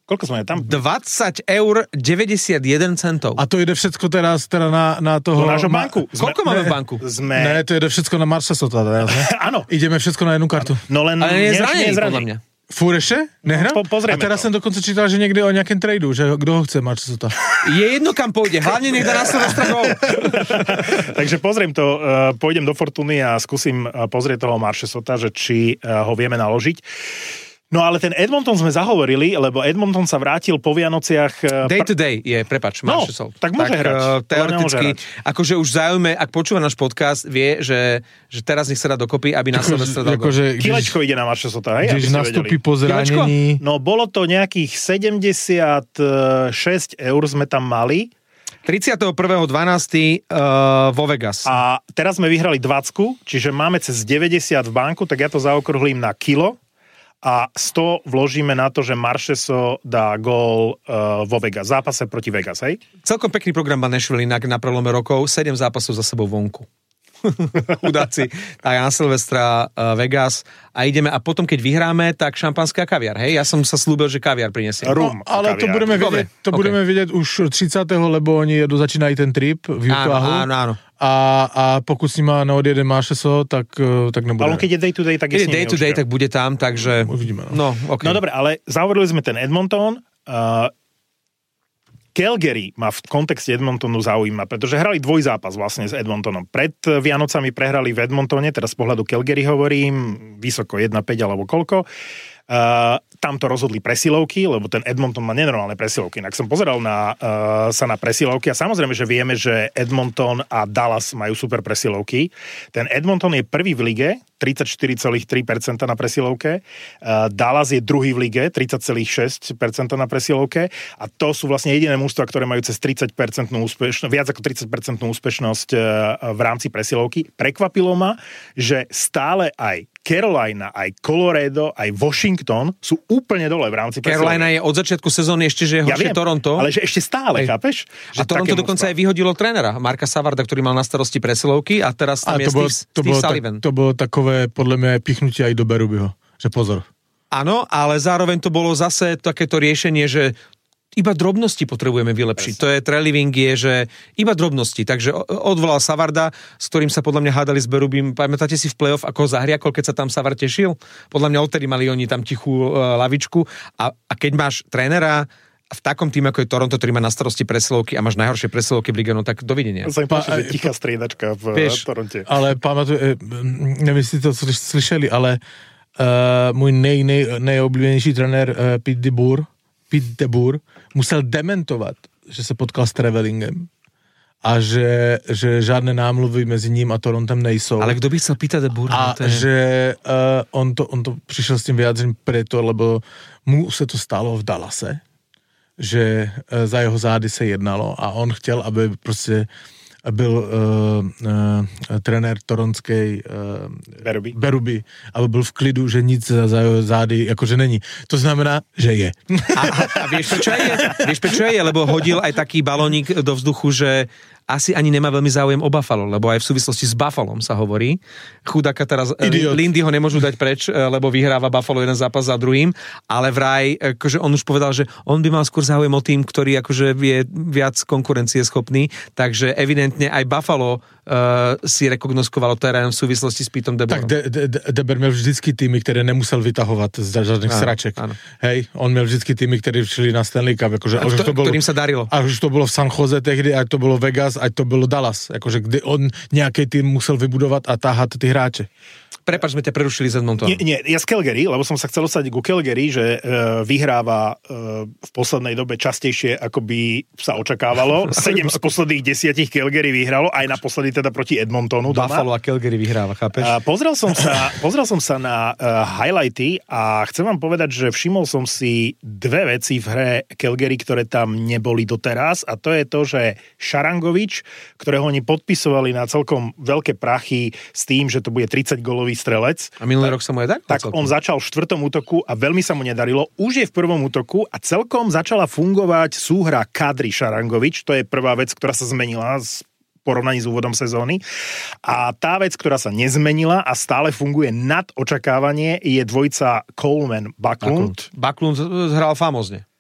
Speaker 3: Koľko sme tam?
Speaker 5: 20 eur 91 centov.
Speaker 6: A to ide všetko teraz teda na toho...
Speaker 3: Do nášho banku.
Speaker 5: Koľko máme v banku?
Speaker 6: Ne, to ide všetko na Marchesota.
Speaker 3: Áno.
Speaker 6: Ideme všetko na jednu kartu.
Speaker 3: No len
Speaker 5: ale nie je zranený, podľa mňa.
Speaker 6: Fúr ešte? Nehra?
Speaker 3: Pozrieme
Speaker 6: a teraz
Speaker 3: to.
Speaker 6: som dokonca čítal, že niekde o nejakém tradu, že kto ho chce Marchesota.
Speaker 5: Je jedno, kam pôjde. Hlavne nech dá na gól.
Speaker 3: Takže pozriem to, pôjdem do Fortuny a skúsim pozrieť toho Marchesota, že či ho vieme naložiť. No ale ten Edmonton sme zahovorili, lebo Edmonton sa vrátil po Vianociach...
Speaker 5: Day to day je, prepáč, Marchesov.
Speaker 3: Tak môže hrať.
Speaker 5: Teoreticky, akože už záujme, ak počúva náš podcast, vie, že teraz nech sa dá dokopy, aby na Silvestra dal gól.
Speaker 3: Kilečko ide na Marchesota, hej?
Speaker 6: Když nastúpi po zranení...
Speaker 3: No bolo to nejakých 76 eur sme tam mali.
Speaker 5: 31.12. Vo Vegas.
Speaker 3: A teraz sme vyhrali 20, čiže máme cez 90 v banku, tak ja to zaokrúhlím na kilo. A 100 vložíme na to, že Marcheso dá gól vo Vegas. Zápase proti Vegas, hej?
Speaker 5: Celkom pekný program má Nashville inak na prelome rokov. 7 zápasov za sebou vonku. Chudáci. Tak na Silvestra Vegas a ideme. A potom, keď vyhráme, tak šampanské a kaviar, hej? Ja som sa slúbil, že kaviar prinesie.
Speaker 3: Rum,
Speaker 6: ale
Speaker 3: kaviar.
Speaker 6: budeme vidieť už 30. lebo oni začínajú ten trip v Utahu.
Speaker 5: Áno.
Speaker 6: A pokud s nima neodjede Marcheso, tak nebude.
Speaker 3: Ale keď je day to day, tak je s nimi
Speaker 5: day to day, tak bude tam, takže...
Speaker 6: Uvidíme.
Speaker 5: No, okay.
Speaker 3: No dobre, ale zahovorili sme ten Edmonton. Calgary ma v kontexte Edmontonu zaujíma, pretože hrali dvojzápas vlastne s Edmontonom. Pred Vianocami prehrali v Edmontone, teraz z pohľadu Calgary hovorím, vysoko 1-5 alebo koľko. Tam to rozhodli presilovky, lebo ten Edmonton má nenormálne presilovky. Inak som pozeral sa na presilovky a samozrejme, že vieme, že Edmonton a Dallas majú super presilovky. Ten Edmonton je prvý v lige, 34,3% na presilovke. Dallas je druhý v lige, 30,6% na presilovke. A to sú vlastne jediné mužstvá, ktoré majú cez 30% úspešnosť, viac ako 30% úspešnosť v rámci presilovky. Prekvapilo ma, že stále aj Carolina, aj Colorado, aj Washington sú úplne dole v rámci presilovky.
Speaker 5: Carolina je od začiatku sezóny ešte, že je horšie Toronto.
Speaker 3: Ale že ešte stále, chápeš?
Speaker 5: Že Toronto dokonca aj vyhodilo trénera, Marka Savarda, ktorý mal na starosti presilovky a teraz tam je Steve Sullivan.
Speaker 6: To bolo takové, podľa mňa, pichnutie aj do Berubyho, že pozor.
Speaker 5: Áno, ale zároveň to bolo zase takéto riešenie, že iba drobnosti potrebujeme vylepšiť. To je Treliving je, že iba drobnosti. Takže odvolal Savarda, s ktorým sa podľa mňa hádali s Berubím. Pamätáte si v play-off, ako zahriakol, keď sa tam Savard tešil? Podľa mňa odtedy mali oni tam tichú lavičku. A keď máš trénera v takom týme, ako je Toronto, ktorý má na starosti presilovky a máš najhoršie presilovky v lige, no tak dovidenia.
Speaker 3: To sa mi páči, že tichá striedačka v Toronte.
Speaker 6: Ale pamatuj, neviem, si to slyšeli, ale môj nejoblíbenější trenér Pete DeBoer musel dementovat, že se potkal s Trevelingem a že žádné námluvy mezi ním a Torontem nejsou.
Speaker 5: Ale kdo by chcel Pita DeBoer?
Speaker 6: A že on to přišel s tím vyjádřením preto, lebo mu se to stalo v Dallase, že za jeho zády se jednalo a on chtěl, aby prostě byl trenér toronskej Beruby, aby byl v klidu, že nic za jeho zády akože není. To znamená, že je.
Speaker 5: A vieš, prečo je? Lebo hodil aj taký balónik do vzduchu, že asi ani nemá veľmi záujem o Buffalo, lebo aj v súvislosti s Buffalom sa hovorí. Chudáka teraz Lindy ho nemôžu dať preč, lebo vyhráva Buffalo jeden zápas za druhým, ale vraj, akože on už povedal, že on by mal skôr záujem o tým, ktorý akože je viac konkurencieschopný, takže evidentne aj Buffalo si rekognoskovalo terén v súvislosti s Pitom Deborom.
Speaker 6: Tak Deber měl vždycky týmy, které nemusel vytahovat z žádných sraček.
Speaker 5: Áno.
Speaker 6: Hej, on měl vždycky týmy, které šli na Stanley Cup. Akože,
Speaker 5: ktorým sa darilo.
Speaker 6: A už to bylo v San Jose tehdy, ať to bylo Vegas, ať to bylo Dallas. Akože, kdy on nějaký tým musel vybudovat a táhat ty hráče.
Speaker 5: Prepáč, sme ťa prerušili z Edmontonu.
Speaker 3: Nie, ja z Calgary, lebo som sa chcel dostať ku Calgary, že vyhráva v poslednej dobe častejšie, ako by sa očakávalo. 7 z posledných 10 Calgary vyhralo, aj naposledy teda proti Edmontonu doma.
Speaker 5: Buffalo a Calgary vyhráva, chápeš?
Speaker 3: Pozrel som sa na highlighty a chcem vám povedať, že všimol som si dve veci v hre Calgary, ktoré tam neboli doteraz, a to je to, že Šarangovič, ktorého oni podpisovali na celkom veľké prachy s tým, že to bude 30-golový strelec.
Speaker 5: A minulý rok sa mu je tak?
Speaker 3: Tak on začal v 4. útoku a veľmi sa mu nedarilo. Už je v 1. útoku a celkom začala fungovať súhra Kadri Šarangovič. To je prvá vec, ktorá sa zmenila v porovnaní s úvodom sezóny. A tá vec, ktorá sa nezmenila a stále funguje nad očakávanie, je dvojica Coleman-Backlund.
Speaker 5: Backlund hral famózne.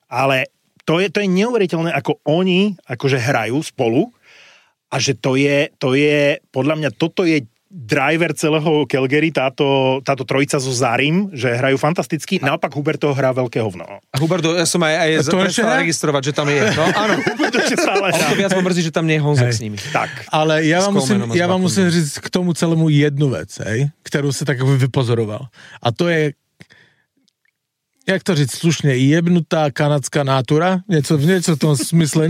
Speaker 3: Ale to je neuveriteľné, ako oni akože hrajú spolu a že to je podľa mňa, toto je driver celého Calgary, táto trojica so Zarim, že hrajú fantasticky. Naopak Huberto hrá veľké hovno.
Speaker 5: A Huberto, ja som aj prestal registrovať, že tam je. No áno.
Speaker 3: Huberto ešte stále hrá.
Speaker 5: Ale to viac ma mrzí, že tam nie je Honzek s nimi.
Speaker 3: Tak.
Speaker 6: Ale ja vám musím říct k tomu celému jednu vec, ktorú sa tak vypozoroval. A to je, jak to říct slušne, jebnutá kanadská nátura, niečo v tom smysle.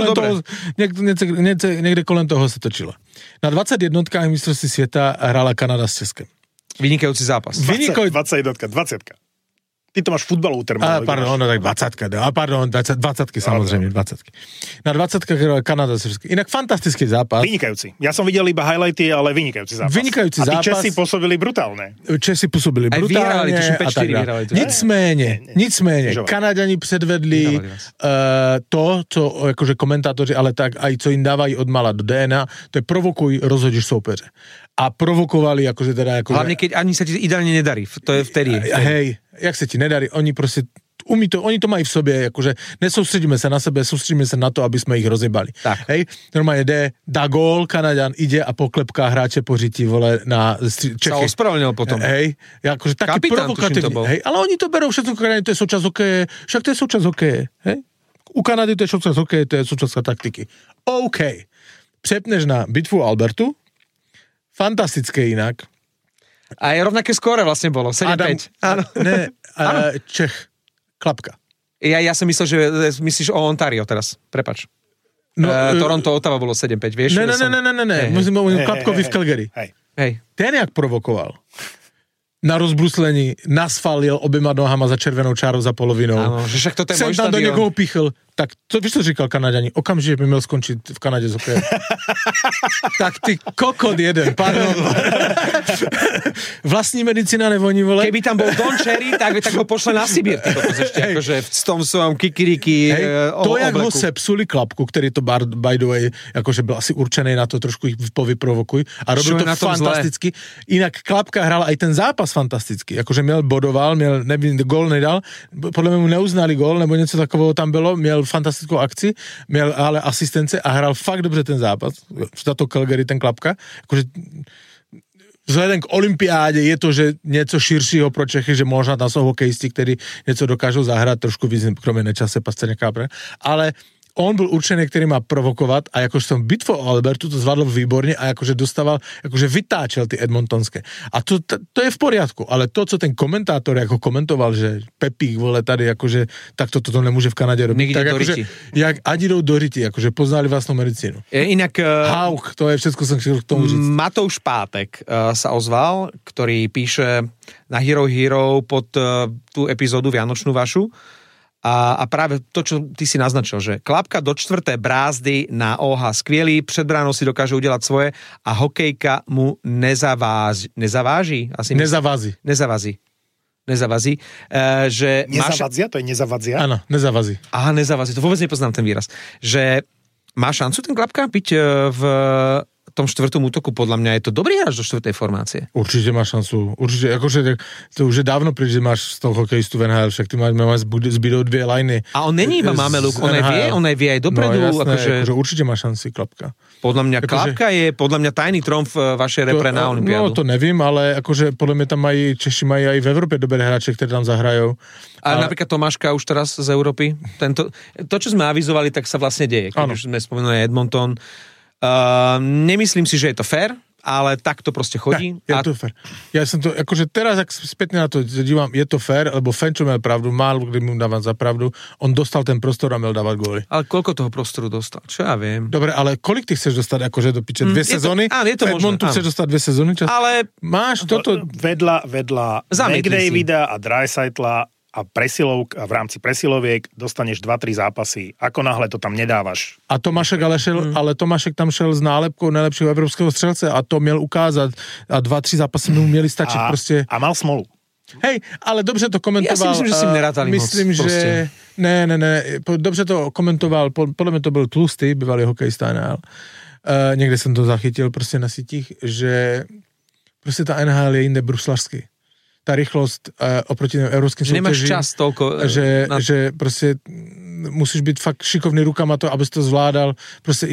Speaker 6: Niekde kolem toho sa točilo. Na 21-kách mistrovství sveta hrala Kanada s Českem.
Speaker 5: Vynikajúci zápas.
Speaker 3: 21-ka, 20-ka. Ty to máš futbalovú terminológiu.
Speaker 6: Pardon, tak 20-ka. Pardon, 20-ky samozrejme, 20-ky. Na 20-kách hrala Kanada s Českem. Inak fantastický zápas.
Speaker 3: Vynikajúci. Ja som videl iba highlighty, ale vynikajúci zápas.
Speaker 6: Vynikajúci zápas.
Speaker 3: A tí Česi pôsobili brutálne.
Speaker 6: A tak dále. Nicméně, Kanaďani předvedli to, co akože komentátoři, ale tak aj co im dávají od mala do DNA, to je provokuj, rozhodíš soupeře. A provokovali akože teda...
Speaker 5: Hlavne, keď ani sa ti ideálne nedarí. To je vtedy.
Speaker 6: Hej, jak sa ti nedarí, oni proste oni to mají v sobě, akože nesoustředíme sa na sebe, soustředíme sa na to, aby sme ich rozjebali.
Speaker 5: Tak.
Speaker 6: Hej, normálne dá gól, Kanaďan ide a poklepká hráče po řiti, vole, na Čechy.
Speaker 5: Sa ospravedlnil potom.
Speaker 6: Hej, akože taký provokatívny. Hej, ale oni to berú všetko, to je súčasť hokeje, však to je súčasť hokeje, hej. U Kanady to je súčasť hokeje, to je súčasť taktiky. OK. Přepneš na bitvu Albertu, fantastické inak.
Speaker 5: A je rovnaké skóre vlastne bolo, 7-5.
Speaker 6: Áno. Čech. Klapka.
Speaker 5: Ja som myslel, že myslíš o Ontario teraz. Prepač. Toronto, Ottawa bolo 7-5, vieš?
Speaker 6: Ne. Musím mówiť Klapkovi v Calgary.
Speaker 5: Hej.
Speaker 6: Ten jak provokoval. Na rozbruslení nasfalil oběma nohama za červenou čárou za polovinou.
Speaker 5: Áno, že však toto je môj štadión.
Speaker 6: Do niekoho pichl. Tak to, víš, co říkal Kanaďani? Okamžite by mal skončiť v Kanade z hokejem. Tak ty kokot jeden, pardon. Vlastní medicína nevoní, vole.
Speaker 5: Keby tam bol Don Cherry, tak ho pošle na Sibír, ty kokos ešte, akože v tom svojom kikiriki
Speaker 6: to, jak ho sepsuli Klapku, ktorý to by the way, akože byl asi určený na to, trošku ich povyprovokuj a robil to fantasticky. Inak Klapka hral aj ten zápas fantasticky. Akože bodoval, gól nedal, podľa mňa mu neuznali gól, nebo niečo takového tam bylo, měl fantastickou akci, měl ale asistence a hral fakt dobře ten zápas. Za to Calgary, ten Klapka. Akože vzhledem k olympiáde je to, že něco širšího pro Čechy, že možná tam jsou hokejisti, kteří něco dokážou zahrát, trošku víc, kromě Nečase, Pascerňáka, ale on byl určený, který má provokovat a jakož som bitvu o Albertu to zvládl výborně a jakože dostával, jakože vytáčel ty edmontonské. A to je v poriadku, ale to, co ten komentátor jako komentoval, že Pepík, vole, tady jakože, tak toto nemůže v Kanadě robiť. Tak jakože, jak ať jdou do riti, jakože poznali vlastnú medicínu.
Speaker 5: Inak...
Speaker 6: Hauch, to je všetko, som chcel k tomu říct.
Speaker 5: Matouš Pátek sa ozval, ktorý píše na Hero pod tú epizódu Vianočnú vašu. A práve to, čo ty si naznačil, že Klapka do 4. brázdy na OH skvělý, před bránou si dokáže udelať svoje a hokejka mu nezavází. Že
Speaker 3: nezavadzia? To je nezavadzia?
Speaker 6: Áno, nezavazí.
Speaker 5: Aha, nezavazí, to vôbec nepoznám ten výraz. Že má šancu ten Klapka byť v tom 4. útoku, podľa mňa je to dobrý hráč do 4. formácie.
Speaker 6: Určite má šancu. Určite, akože to už je dávno príď, že máš z toho hokejistu v NHL, však ty máš zbydou 2 lajny.
Speaker 5: A on není iba Mameluk, on aj vie aj dopredu.
Speaker 6: No jasné, akože určite má šanci Klapka.
Speaker 5: Podľa mňa Klapka je tajný tromf vašej repre na olympiádu.
Speaker 6: No to nevím, ale akože podľa mňa tam Češi mají aj v Európe dobré hráče, ktorí tam zahrajú.
Speaker 5: A napríklad Tomáška už teraz z Európy. To, čo sme avizovali, tak sa vlastne deje. Keď už sme spomenuli Edmonton. Nemyslím si, že je to fér, ale tak to proste chodí.
Speaker 6: Je to fér. Ja som to, akože teraz, ak spätne na to dívam, je to fér, lebo Fenčo mal pravdu, málo kdy mu dávam za pravdu, on dostal ten prostor a mal dávať góly.
Speaker 5: Ale koľko toho prostoru dostal? Čo ja viem?
Speaker 6: Dobre, ale kolik ty chceš dostať, akože do piče? 2 sezóny?
Speaker 5: Áno, je to možné.
Speaker 6: Tu chceš dostať 2 sezóny?
Speaker 5: Ale
Speaker 6: máš toto...
Speaker 3: Vedľa McDavida a Dreisaitla a v rámci presiloviek dostaneš 2-3 zápasy. Ako náhle to tam nedávaš.
Speaker 6: A Tomášek ale Tomášek tam šel s nálepkou najlepšího evropského střelce a to měl ukázat a 2-3 zápasy mu měli stačiť prostě.
Speaker 3: A mal smolu.
Speaker 6: Hej, ale dobře to komentoval.
Speaker 5: Ja si myslím, že si nerátali
Speaker 6: myslím,
Speaker 5: moc.
Speaker 6: Že... Ne. Dobře to komentoval, podle mě to byl Tlustý, bývalý hokejista NHL. Někde jsem to zachytil prostě na sítích, že prostě ta NHL je jinde bruslařsky. tá rýchlosť oproti európskym súťažím.
Speaker 5: Nemáš čas toľko.
Speaker 6: Že proste musíš byť fakt šikovný rukama to, aby si to zvládal. Proste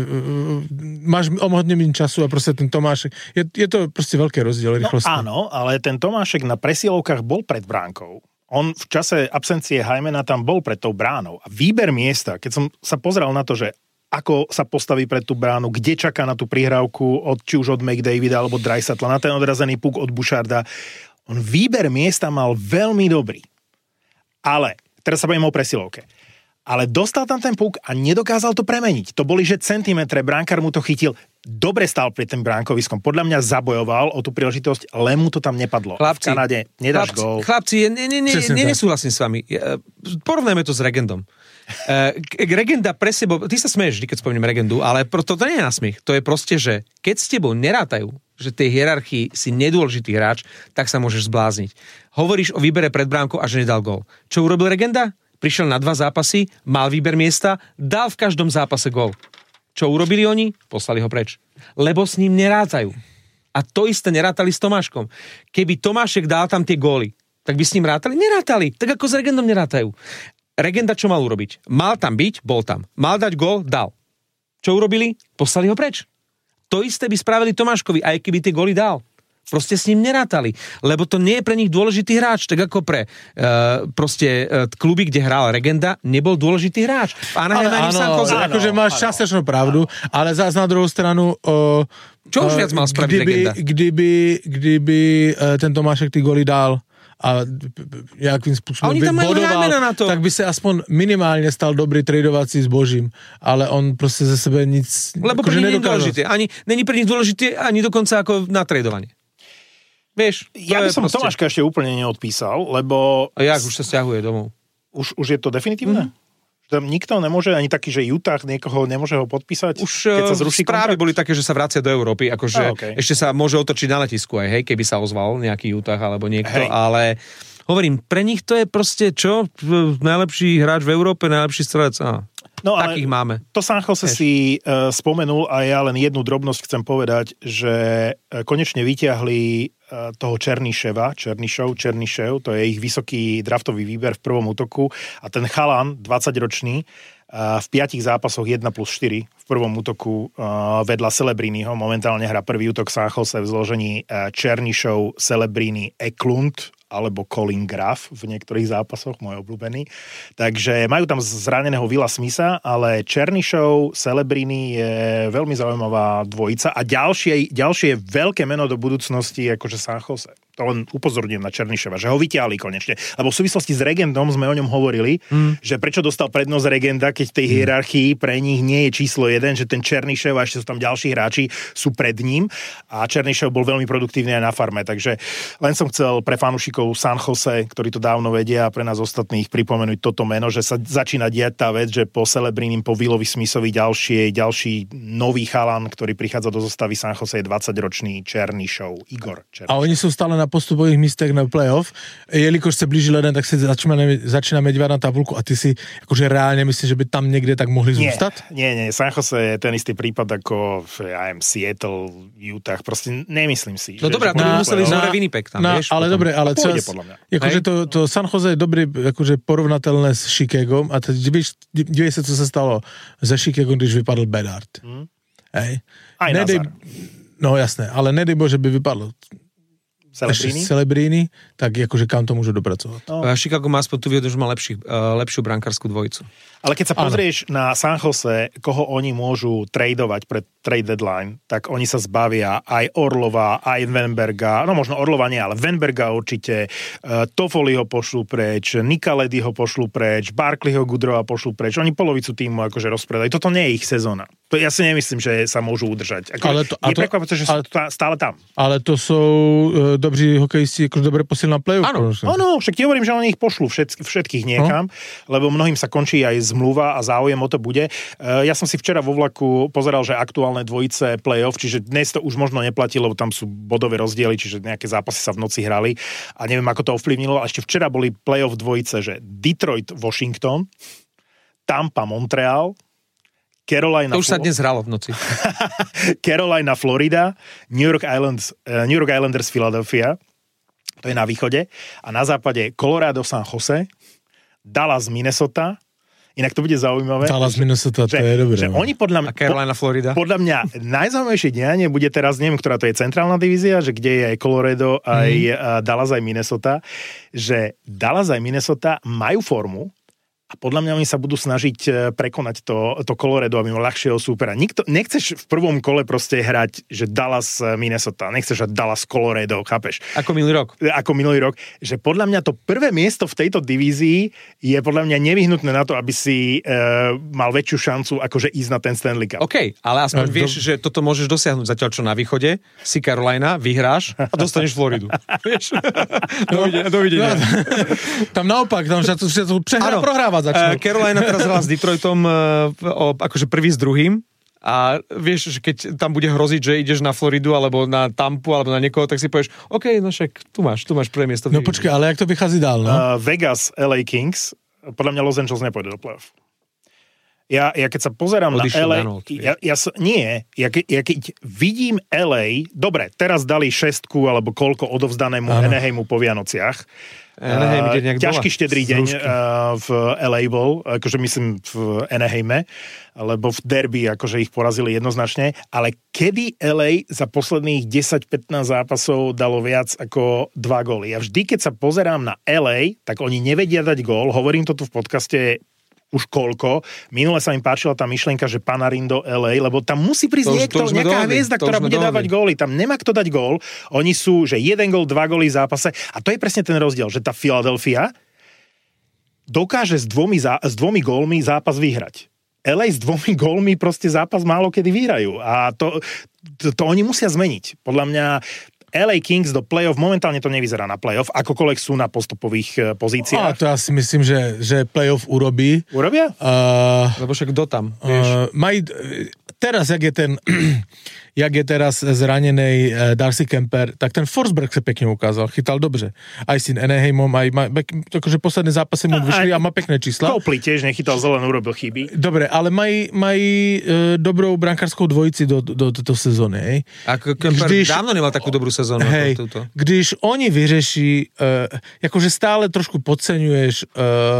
Speaker 6: máš omhodne míň času a proste ten Tomášek. Je to proste veľký rozdiel rýchlosti.
Speaker 3: Áno, ale ten Tomášek na presilovkách bol pred bránkou. On v čase absencie Hajmena tam bol pred tou bránou. A výber miesta, keď som sa pozrel na to, že ako sa postaví pred tú bránu, kde čaká na tú prihrávku, či už od McDavida alebo Dreisatla, na ten odrazený puk od Boucharda. On výber miesta mal veľmi dobrý. Ale, teraz sa bavím o presilovke. Ale dostal tam ten puk a nedokázal to premeniť. To boli, že centimetre, bránkár mu to chytil. Dobre stál pred tým bránkoviskom. Podľa mňa zabojoval o tú príležitosť, len mu to tam nepadlo.
Speaker 5: Chlapci,
Speaker 3: v Kanade nedáš gól.
Speaker 5: Chlapci, nesúhlasím s vami. Porovnajme to s Regendom. Regenda pre sebou, ty sa smeješ vždy, keď spomínam Regendu, ale to nie je nasmiech. To je proste, že keď s tebou nerátajú, že tej hierarchii si nedôležitý hráč, tak sa môžeš zblázniť. Hovoríš o výbere pred bránkou a že nedal gól. Čo urobil Regenda? Prišiel na 2 zápasy, mal výber miesta, dal v každom zápase gól. Čo urobili oni? Poslali ho preč. Lebo s ním nerátajú. A to isté nerátali s Tomáškom. Keby Tomášek dal tam tie góly, tak by s ním rátali? Nerátali. Tak ako s Regendom nerátajú. Regenda čo mal urobiť? Mal tam byť, bol tam. Mal dať gól, dal. Čo urobili? Poslali ho preč. To isté by spravili Tomáškovi, aj keby tie góly dal. Proste s ním nerátali, lebo to nie je pre nich dôležitý hráč, tak ako pre kluby, kde hral Regenda, nebol dôležitý hráč. V Anaheim
Speaker 6: akože máš častočnú pravdu, ale zás na druhou stranu
Speaker 5: čo už viac mal spraviť Regenda?
Speaker 6: Kdyby ten Tomášek ty góly dal a nejakým spôsobom by bodoval, tak by sa aspoň minimálne stal dobrý tradovací s Božím, ale on proste ze sebe nic...
Speaker 5: Lebo pre nich nie je dôležité. Není pre nich dôležité ani dokonca ako na tradovanie. Vieš,
Speaker 3: ja by som Tomáška ešte úplne neodpísal, lebo...
Speaker 5: A jak už sa stiahuje domov?
Speaker 3: Už je to definitívne? Tam nikto nemôže, ani taký, že Utah niekoho nemôže ho podpísať?
Speaker 5: Už
Speaker 3: keď sa zruší
Speaker 5: správy
Speaker 3: kontrakt?
Speaker 5: boli také, že sa vracia do Európy, akože ešte sa môže otočiť na letisku aj, hej, keby sa ozval nejaký Utah alebo niekto, ale hovorím, pre nich to je proste čo? Najlepší hráč v Európe, najlepší strelec.
Speaker 3: No,
Speaker 5: takých máme.
Speaker 3: To San Jose si spomenul a ja len jednu drobnosť chcem povedať, že konečne vyťahli toho Černyšov, to je ich vysoký draftový výber v prvom útoku a ten chalan, 20-ročný, v 5 zápasoch 1+4 v prvom útoku vedľa Celebriniho, momentálne hrá prvý útok San Jose v zložení Černyšov, Celebrini, Eklund alebo Colin Graf v niektorých zápasoch, môj obľúbený. Takže majú tam zraneného Willa Smitha, ale Černyšov, Celebrini je veľmi zaujímavá dvojica a ďalšie veľké meno do budúcnosti je akože San Jose. To len upozorňujem na Černyšova, že ho vyťahli konečne. Lebo v súvislosti s Regendom sme o ňom hovorili, že prečo dostal prednosť Regenda, keď v tej hierarchii pre nich nie je číslo 1, že ten Černyšov a ešte sú tam ďalší hráči sú pred ním a Černyšov bol veľmi produktívny aj na farme. Takže len som chcel pre fanúšikov San Jose, ktorí to dávno vedia a pre nás ostatných pripomenúť toto meno, že sa začína diať tá vec, že po Celebrinim, po Willovi Smithovi ďalší nový chalan, ktorý prichádza do zostavy San Jose, je 20-ročný Černyšov, Igor Černyšov.
Speaker 6: A oni sú stále na postupových místech na playoff. Jelikož se blíží leden, tak se začínáme dívať na tabulku a ty si akože reálne myslíš, že by tam niekde tak mohli zústať?
Speaker 3: Nie. San Jose je ten istý prípad ako Seattle, Utah. Proste nemyslím si.
Speaker 5: No dobré, to by museli ísť Winnipeg tam, vieš?
Speaker 6: Ale dobre, ale akože to San Jose je dobrý, akože porovnateľné s Chicagom a dívej sa, co sa stalo ze Chicagom, když vypadl Bedard. Hej.
Speaker 3: Aj Nazar.
Speaker 6: No jasné, ale nedej Bože by vypadlo Celebrini, tak akože kam to môžu dopracovať.
Speaker 5: No. Chicago má aspoň tu výhodu, že má lepšiu brankárskú dvojicu.
Speaker 3: Ale keď sa pozrieš na San Jose, koho oni môžu tradovať pred trade deadline, tak oni sa zbavia aj Orlova, aj Wenberga, no možno Orlova nie, ale Wenberga určite, Toffoliho pošlú preč, Nikaledy ho pošlú preč, Barkleyho, Goodrowa pošlú preč, oni polovicu týmu akože rozpredajú. Toto nie je ich sezóna. To ja si nemyslím, že sa môžu udržať. Je prekvapujúce, že sú stále tam.
Speaker 6: Ale to sú dobrí hokejisti, akože dobre posilná play-off.
Speaker 3: Áno, však ti hovorím, že oni ich pošlú všetkých niekam, lebo mnohým sa končí aj zmluva a záujem o to bude. Ja som si včera vo vlaku pozeral, že aktuálne dvojice play-off, čiže dnes to už možno neplatí, lebo tam sú bodové rozdiely, čiže nejaké zápasy sa v noci hrali a neviem, ako to ovplyvnilo. A ešte včera boli play-off dvojice, že Detroit, Washington, Tampa, Montreal, Carolina...
Speaker 5: To už sa dnes hralo v noci.
Speaker 3: Carolina, Florida, New York Islanders, Philadelphia, to je na východe, a na západe Colorado, San Jose, Dallas, Minnesota. Inak to bude zaujímavé.
Speaker 6: Dallas, Minnesota, to je dobré.
Speaker 3: Že oni podľa mňa...
Speaker 5: A Carolina, Florida.
Speaker 3: Podľa mňa najzaujímavejšie dianie bude teraz, neviem, ktorá to je centrálna divízia, že kde je aj Colorado, aj Dallas, aj Minnesota, že Dallas aj Minnesota majú formu a podľa mňa oni sa budú snažiť prekonať to Colorado, aby mal ľahšieho súpera. Nechceš v prvom kole proste hrať, že Dallas, Minnesota, nechceš hrať Dallas, Colorado, chápeš?
Speaker 5: Ako minulý rok.
Speaker 3: Že podľa mňa to prvé miesto v tejto divízii je podľa mňa nevyhnutné na to, aby si mal väčšiu šancu akože ísť na ten Stanley Cup.
Speaker 5: OK, ale aspoň vieš, že toto môžeš dosiahnuť zatiaľ, čo na východe si Carolina, vyhráš a dostaneš Floridu. Vieš? Dovidenia.
Speaker 6: Tam naopak, tam sa to prohráva.
Speaker 5: Carolina teraz hrala s Detroitom akože prvý s druhým a vieš, že keď tam bude hroziť, že ideš na Floridu alebo na Tampu alebo na niekoho, tak si povieš, OK, no však tu máš prvé miesto.
Speaker 6: No počkaj, ale jak to vychází dál, no?
Speaker 3: Vegas, LA Kings, podľa mňa Los Angeles nepôjde do playoff. Ja keď sa pozerám na LA, keď vidím LA, dobre, teraz dali 6 alebo koľko odovzdanému Anaheimu po Vianociach. Ťažký štedrý deň v LA bol, akože myslím v Anaheime, lebo v derby akože ich porazili jednoznačne, ale kedy LA za posledných 10-15 zápasov dalo viac ako 2 góly? Ja vždy, keď sa pozerám na LA, tak oni nevedia dať gól, hovorím to tu v podcaste už koľko. Minule sa mi páčila tá myšlienka, že Panarin do LA, lebo tam musí prísť nejaká hviezda, ktorá bude dávať góly. Tam nemá kto dať gól. Oni sú, že 1 gól, 2 góly v zápase. A to je presne ten rozdiel, že tá Philadelphia dokáže s dvomi gólmi zápas vyhrať. LA s 2 gólmi proste zápas málo kedy vyhrajú. A to oni musia zmeniť. Podľa mňa LA Kings do play-off, momentálne to nevyzerá na play-off, akokoľvek sú na postupových pozíciách.
Speaker 6: To ja si myslím, že play-off urobí.
Speaker 3: Urobia?
Speaker 5: Lebo však kto tam, vieš?
Speaker 6: Teraz, jak je teraz zranenej Darcy Kemper, tak ten Forsberg sa pekne ukázal, chytal dobře. Aj s Anaheimom, akože posledné zápasy mu vyšli a má pekné čísla.
Speaker 3: Toplý tiež nechytal, zelen urobil chyby.
Speaker 6: Dobre, ale mají dobrou brankárskou dvojici do sezóny, hej.
Speaker 5: A Kemper dávno nemal takú dobrú sezónu.
Speaker 6: Hej, když oni vyřeší, akože stále trošku podceňuješ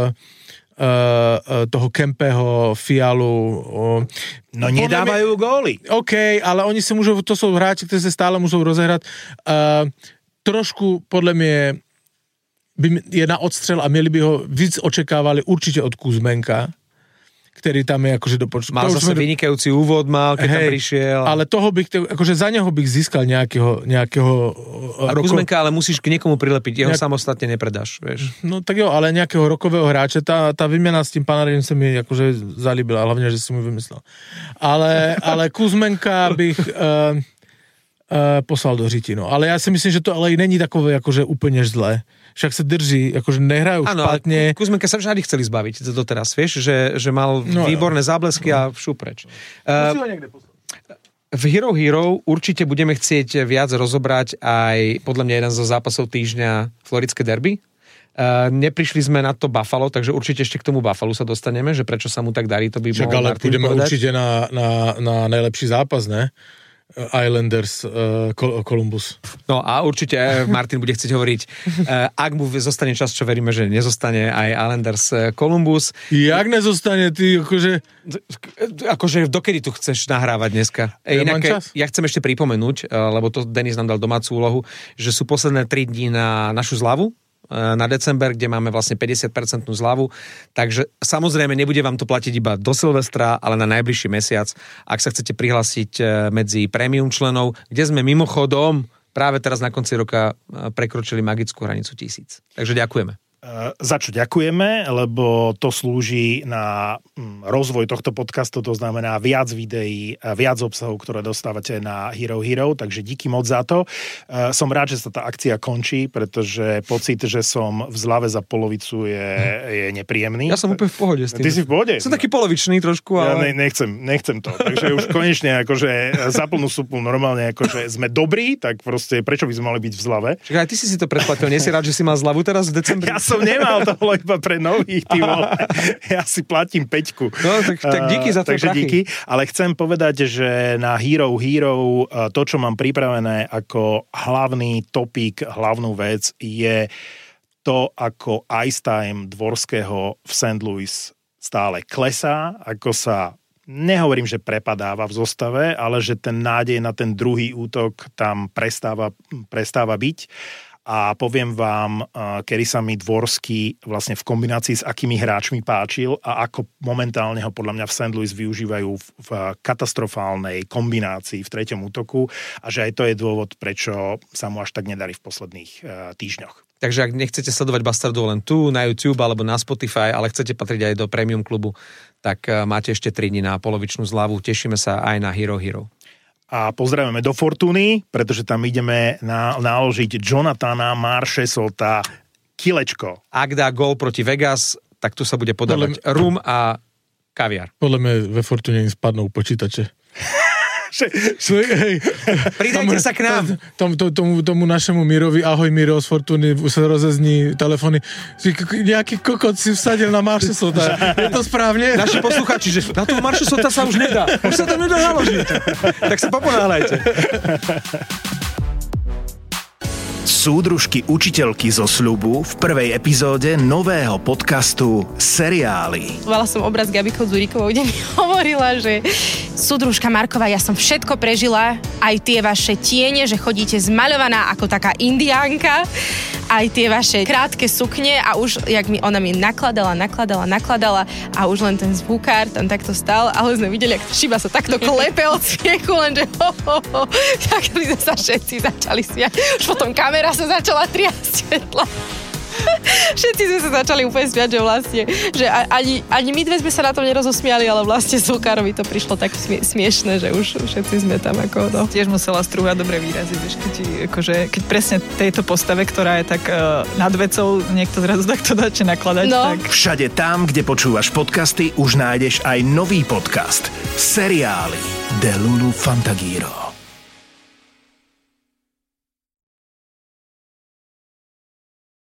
Speaker 6: toho Kempeho, Fialu.
Speaker 3: No nedávajú góly.
Speaker 6: OK, ale oni si môžu, to sú hráči, ktorí sa stále môžu rozehrať. Trošku, podľa mňa, je na odstřel a mieli by ho víc očekávali určite od Kuzmenka, ktorý tam je akože
Speaker 5: Mal zase vynikajúci úvod, keď tam prišiel.
Speaker 6: Ale toho akože za neho bych získal nejakého
Speaker 5: a Kuzmenka, ale musíš k niekomu prilepiť, jeho samostatne nepredáš, vieš.
Speaker 6: No tak jo, ale nejakého rokového hráča, tá výmena s tým Panarinom sa mi akože zalíbila, hlavne, že si mu vymyslel. Ale Kuzmenka bych poslal do řiti, no. Ale ja si myslím, že to ale není takové akože úplne zlé. Však sa drží, akože nehrajú špatne.
Speaker 5: Áno, Kuzmenka sa vždy chceli zbaviť doteraz, vieš, že mal výborné záblesky a šupreč. V Hero určite budeme chcieť viac rozobrať aj podľa mňa jeden zo zápasov týždňa floridské derby. Neprišli sme na to Buffalo, takže určite ešte k tomu Buffalo sa dostaneme, že prečo sa mu tak darí, to by mohol Martin povedať.
Speaker 6: Ale pôjdeme určite na najlepší zápas, ne? Islanders, Columbus.
Speaker 5: No a určite Martin bude chcieť hovoriť, ak mu zostane čas, čo veríme, že nezostane, aj Islanders, Columbus.
Speaker 6: Jak nezostane, ty
Speaker 5: akože dokedy tu chceš nahrávať dneska? Inak, ja chcem ešte pripomenúť, lebo to Denis nám dal domácu úlohu, že sú posledné 3 dní na našu zľavu, na december, kde máme vlastne 50% zľavu, takže samozrejme nebude vám to platiť iba do Silvestra, ale na najbližší mesiac, ak sa chcete prihlásiť medzi premium členov, kde sme mimochodom práve teraz na konci roka prekročili magickú hranicu 1000. Takže ďakujeme.
Speaker 3: Za čo ďakujeme, lebo to slúži na rozvoj tohto podcastu, to znamená viac videí, viac obsahov, ktoré dostávate na Hero, takže díky moc za to. Som rád, že sa tá akcia končí, pretože pocit, že som v zľave za polovicu je nepríjemný.
Speaker 5: Ja som úplne v pohode s tým.
Speaker 3: Ty si v pohode?
Speaker 5: Som taký polovičný trošku, ale...
Speaker 3: Ja nechcem to. Takže už konečne akože za plnú súpu normálne akože sme dobrí, tak proste prečo by sme mali byť v zľave?
Speaker 5: Čiže aj ty si to predplatil, nie si rád, že si mal zľavu teraz v decembri?
Speaker 3: Ja som som nemal, to bolo iba pre nových, ty vole. Ja si platím 5.
Speaker 5: No, tak díky za to
Speaker 3: takže
Speaker 5: prachy.
Speaker 3: díky, ale chcem povedať, že na Hero to, čo mám pripravené ako hlavný topik, hlavnú vec, je to, ako ice time Dvorského v St. Louis stále klesá, ako sa, nehovorím, že prepadáva v zostave, ale že ten nádej na ten druhý útok tam prestáva byť. A poviem vám, kedy sa mi Dvorský vlastne v kombinácii s akými hráčmi páčil a ako momentálne ho podľa mňa v St. Louis využívajú v katastrofálnej kombinácii v 3. útoku a že aj to je dôvod, prečo sa mu až tak nedarí v posledných týždňoch.
Speaker 5: Takže ak nechcete sledovať Bastardov len tu na YouTube alebo na Spotify, ale chcete patriť aj do Premium klubu, tak máte ešte 3 dní na polovičnú zľavu. Tešíme sa aj na Hero.
Speaker 3: A pozdravujeme do Fortuny, pretože tam ideme naložiť Jonathana Marchessaulta kilečko.
Speaker 5: Ak dá gól proti Vegas, tak tu sa bude podávať rum a kaviár.
Speaker 6: Podľa mňa ve Fortune im spadnú počítače.
Speaker 5: Pridajte sa k nám.
Speaker 6: Tomu našemu Mirovi, ahoj Miro z Fortuny, sa rozezní telefóny. Nejaký kokot si vsadil na Marchessaulta. Je to správne?
Speaker 5: Naši posluchači, že na toho Marchessaulta sa už nedá. Už sa tam nedá naložiť. Tak sa poponáhľajte.
Speaker 7: Súdružky učiteľky zo sľubu v prvej epizóde nového podcastu Seriály.
Speaker 8: Mala som obraz Gabikou Zurikovou, kde mi hovorila, že súdružka Marková, ja som všetko prežila, aj tie vaše tiene, že chodíte zmaľovaná ako taká indiánka, aj tie vaše krátke sukne a už, jak ona mi nakladala a už len ten zvukár tam takto stál, ale sme videli, jak Šiba sa takto klepe od smiechu, lenže tak sme sa všetci začali smiať. Už potom kamera sa začala triasť svetla. Všetci sme sa začali úplne smiať, že vlastne, že ani my dve sme sa na tom nerozosmiali, ale vlastne Zvukárovi to prišlo tak smiešné, že už všetci sme tam ako, no.
Speaker 9: Tiež musela strúhať dobre výrazy, vieš, keď presne tejto postave, ktorá je tak nad vecou, niekto zrazu takto začne nakladať. No. Tak...
Speaker 7: Všade tam, kde počúvaš podcasty, už nájdeš aj nový podcast Seriály de Lulu Fantagiro.